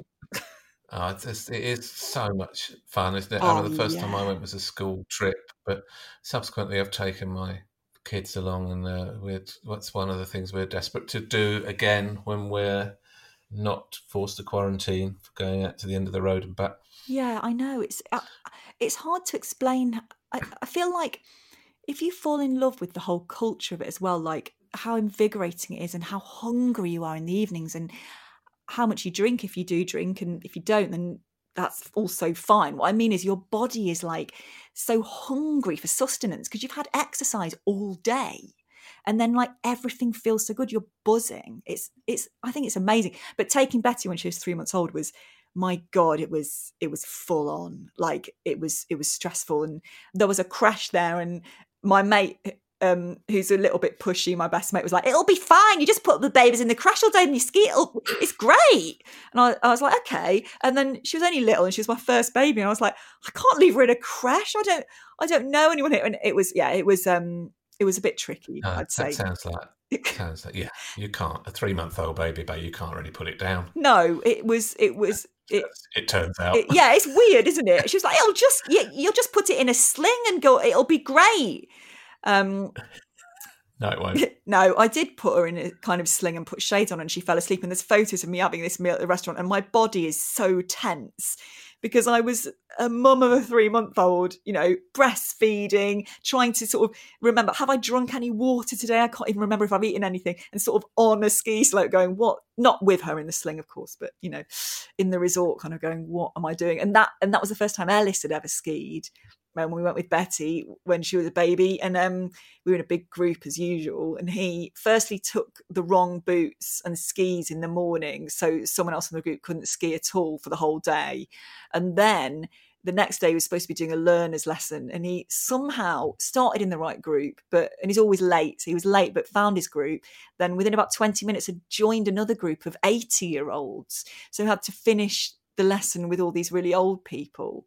It is so much fun, isn't it? I remember the first time I went was a school trip, but subsequently I've taken my kids along, and what's one of the things we're desperate to do again when we're not forced to quarantine for going out to the end of the road and back. Yeah, I know. It's hard to explain. I feel like if you fall in love with the whole culture of it as well, like how invigorating it is and how hungry you are in the evenings and how much you drink if you do drink, and if you don't, then that's also fine. What I mean is your body is like so hungry for sustenance because you've had exercise all day. And then like everything feels so good. You're buzzing. I think it's amazing. But taking Betty when she was 3 months old was, my God, it was full on. Like it was stressful. And there was a crash there, and my mate, who's a little bit pushy, my best mate, was like, it'll be fine. You just put the babies in the crash all day and you ski. It's great. And I was like, okay. And then she was only little and she was my first baby. And I was like, I can't leave her in a crash. I don't know anyone here. And it was a bit tricky, I'd say. Sounds like, yeah, you can't. A 3-month-old baby, you can't really put it down. No, it turns out. It's weird, isn't it? She was like, you'll just put it in a sling and go, it'll be great. No, it won't. No, I did put her in a kind of sling and put shades on, and she fell asleep. And there's photos of me having this meal at the restaurant, and my body is so tense because I was a mum of a 3-month-old, breastfeeding, trying to sort of remember, have I drunk any water today? I can't even remember if I've eaten anything. And sort of on a ski slope going, what? Not with her in the sling, of course, but, in the resort kind of going, what am I doing? And that was the first time Ellis had ever skied. When we went with Betty when she was a baby, and we were in a big group as usual, and he firstly took the wrong boots and skis in the morning, so someone else in the group couldn't ski at all for the whole day. And then the next day he was supposed to be doing a learner's lesson, and he somehow started in the right group, and he's always late, so he was late but found his group. Then within about 20 minutes had joined another group of 80-year-olds, so he had to finish the lesson with all these really old people.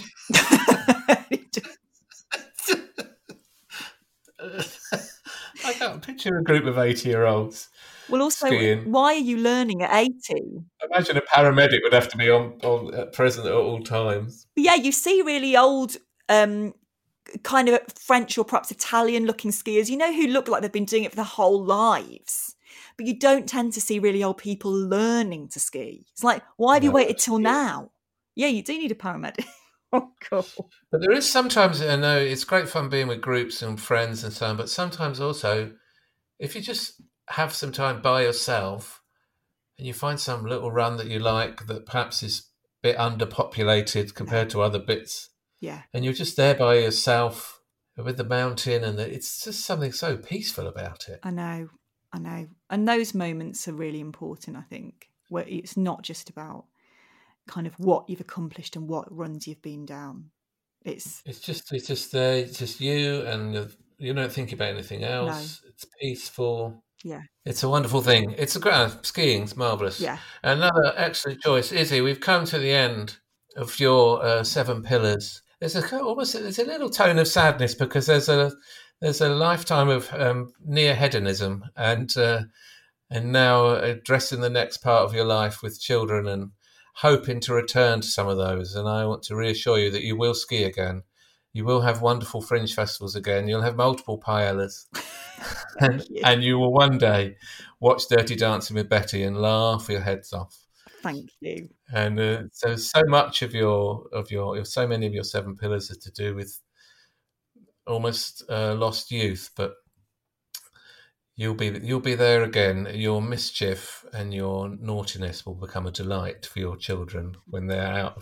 I can't picture a group of 80-year-olds. Well, also, skiing. Why are you learning at 80? Imagine a paramedic would have to be on present at all times. But yeah, you see really old, kind of French or perhaps Italian-looking skiers, who look like they've been doing it for their whole lives. But you don't tend to see really old people learning to ski. It's like, why have you waited till now? Yeah, you do need a paramedic. Oh, cool. But there is sometimes, I know it's great fun being with groups and friends and so on, but sometimes also, if you just have some time by yourself and you find some little run that you like that perhaps is a bit underpopulated compared to other bits, and you're just there by yourself with the mountain, and it's just something so peaceful about it. I know. And those moments are really important, I think, where it's not just about kind of what you've accomplished and what runs you've been down. It's just you, and you don't think about anything else. No. It's peaceful. Yeah, it's a wonderful thing. It's a great skiing's marvelous. Yeah, another excellent choice, Izzy. We've come to the end of your 7 pillars. There's a little tone of sadness because there's a lifetime of near hedonism and now addressing the next part of your life with children and hoping to return to some of those. And I want to reassure you that you will ski again. You will have wonderful fringe festivals again. You'll have multiple paellas. and you will one day watch Dirty Dancing with Betty and laugh your heads off. Thank you. And so much of so many of your 7 pillars are to do with almost lost youth, but you'll be there again. Your mischief and your naughtiness will become a delight for your children when they're out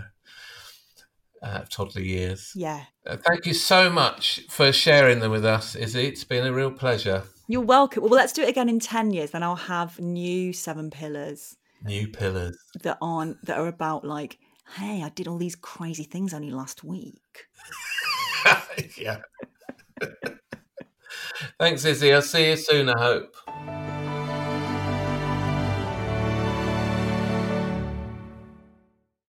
of toddler years. Yeah. Thank you so much for sharing them with us, Izzy. It's been a real pleasure. You're welcome. Well, let's do it again in 10 years. Then I'll have new 7 pillars. New pillars that are about like, hey, I did all these crazy things only last week. Yeah. Thanks, Izzy. I'll see you soon, I hope.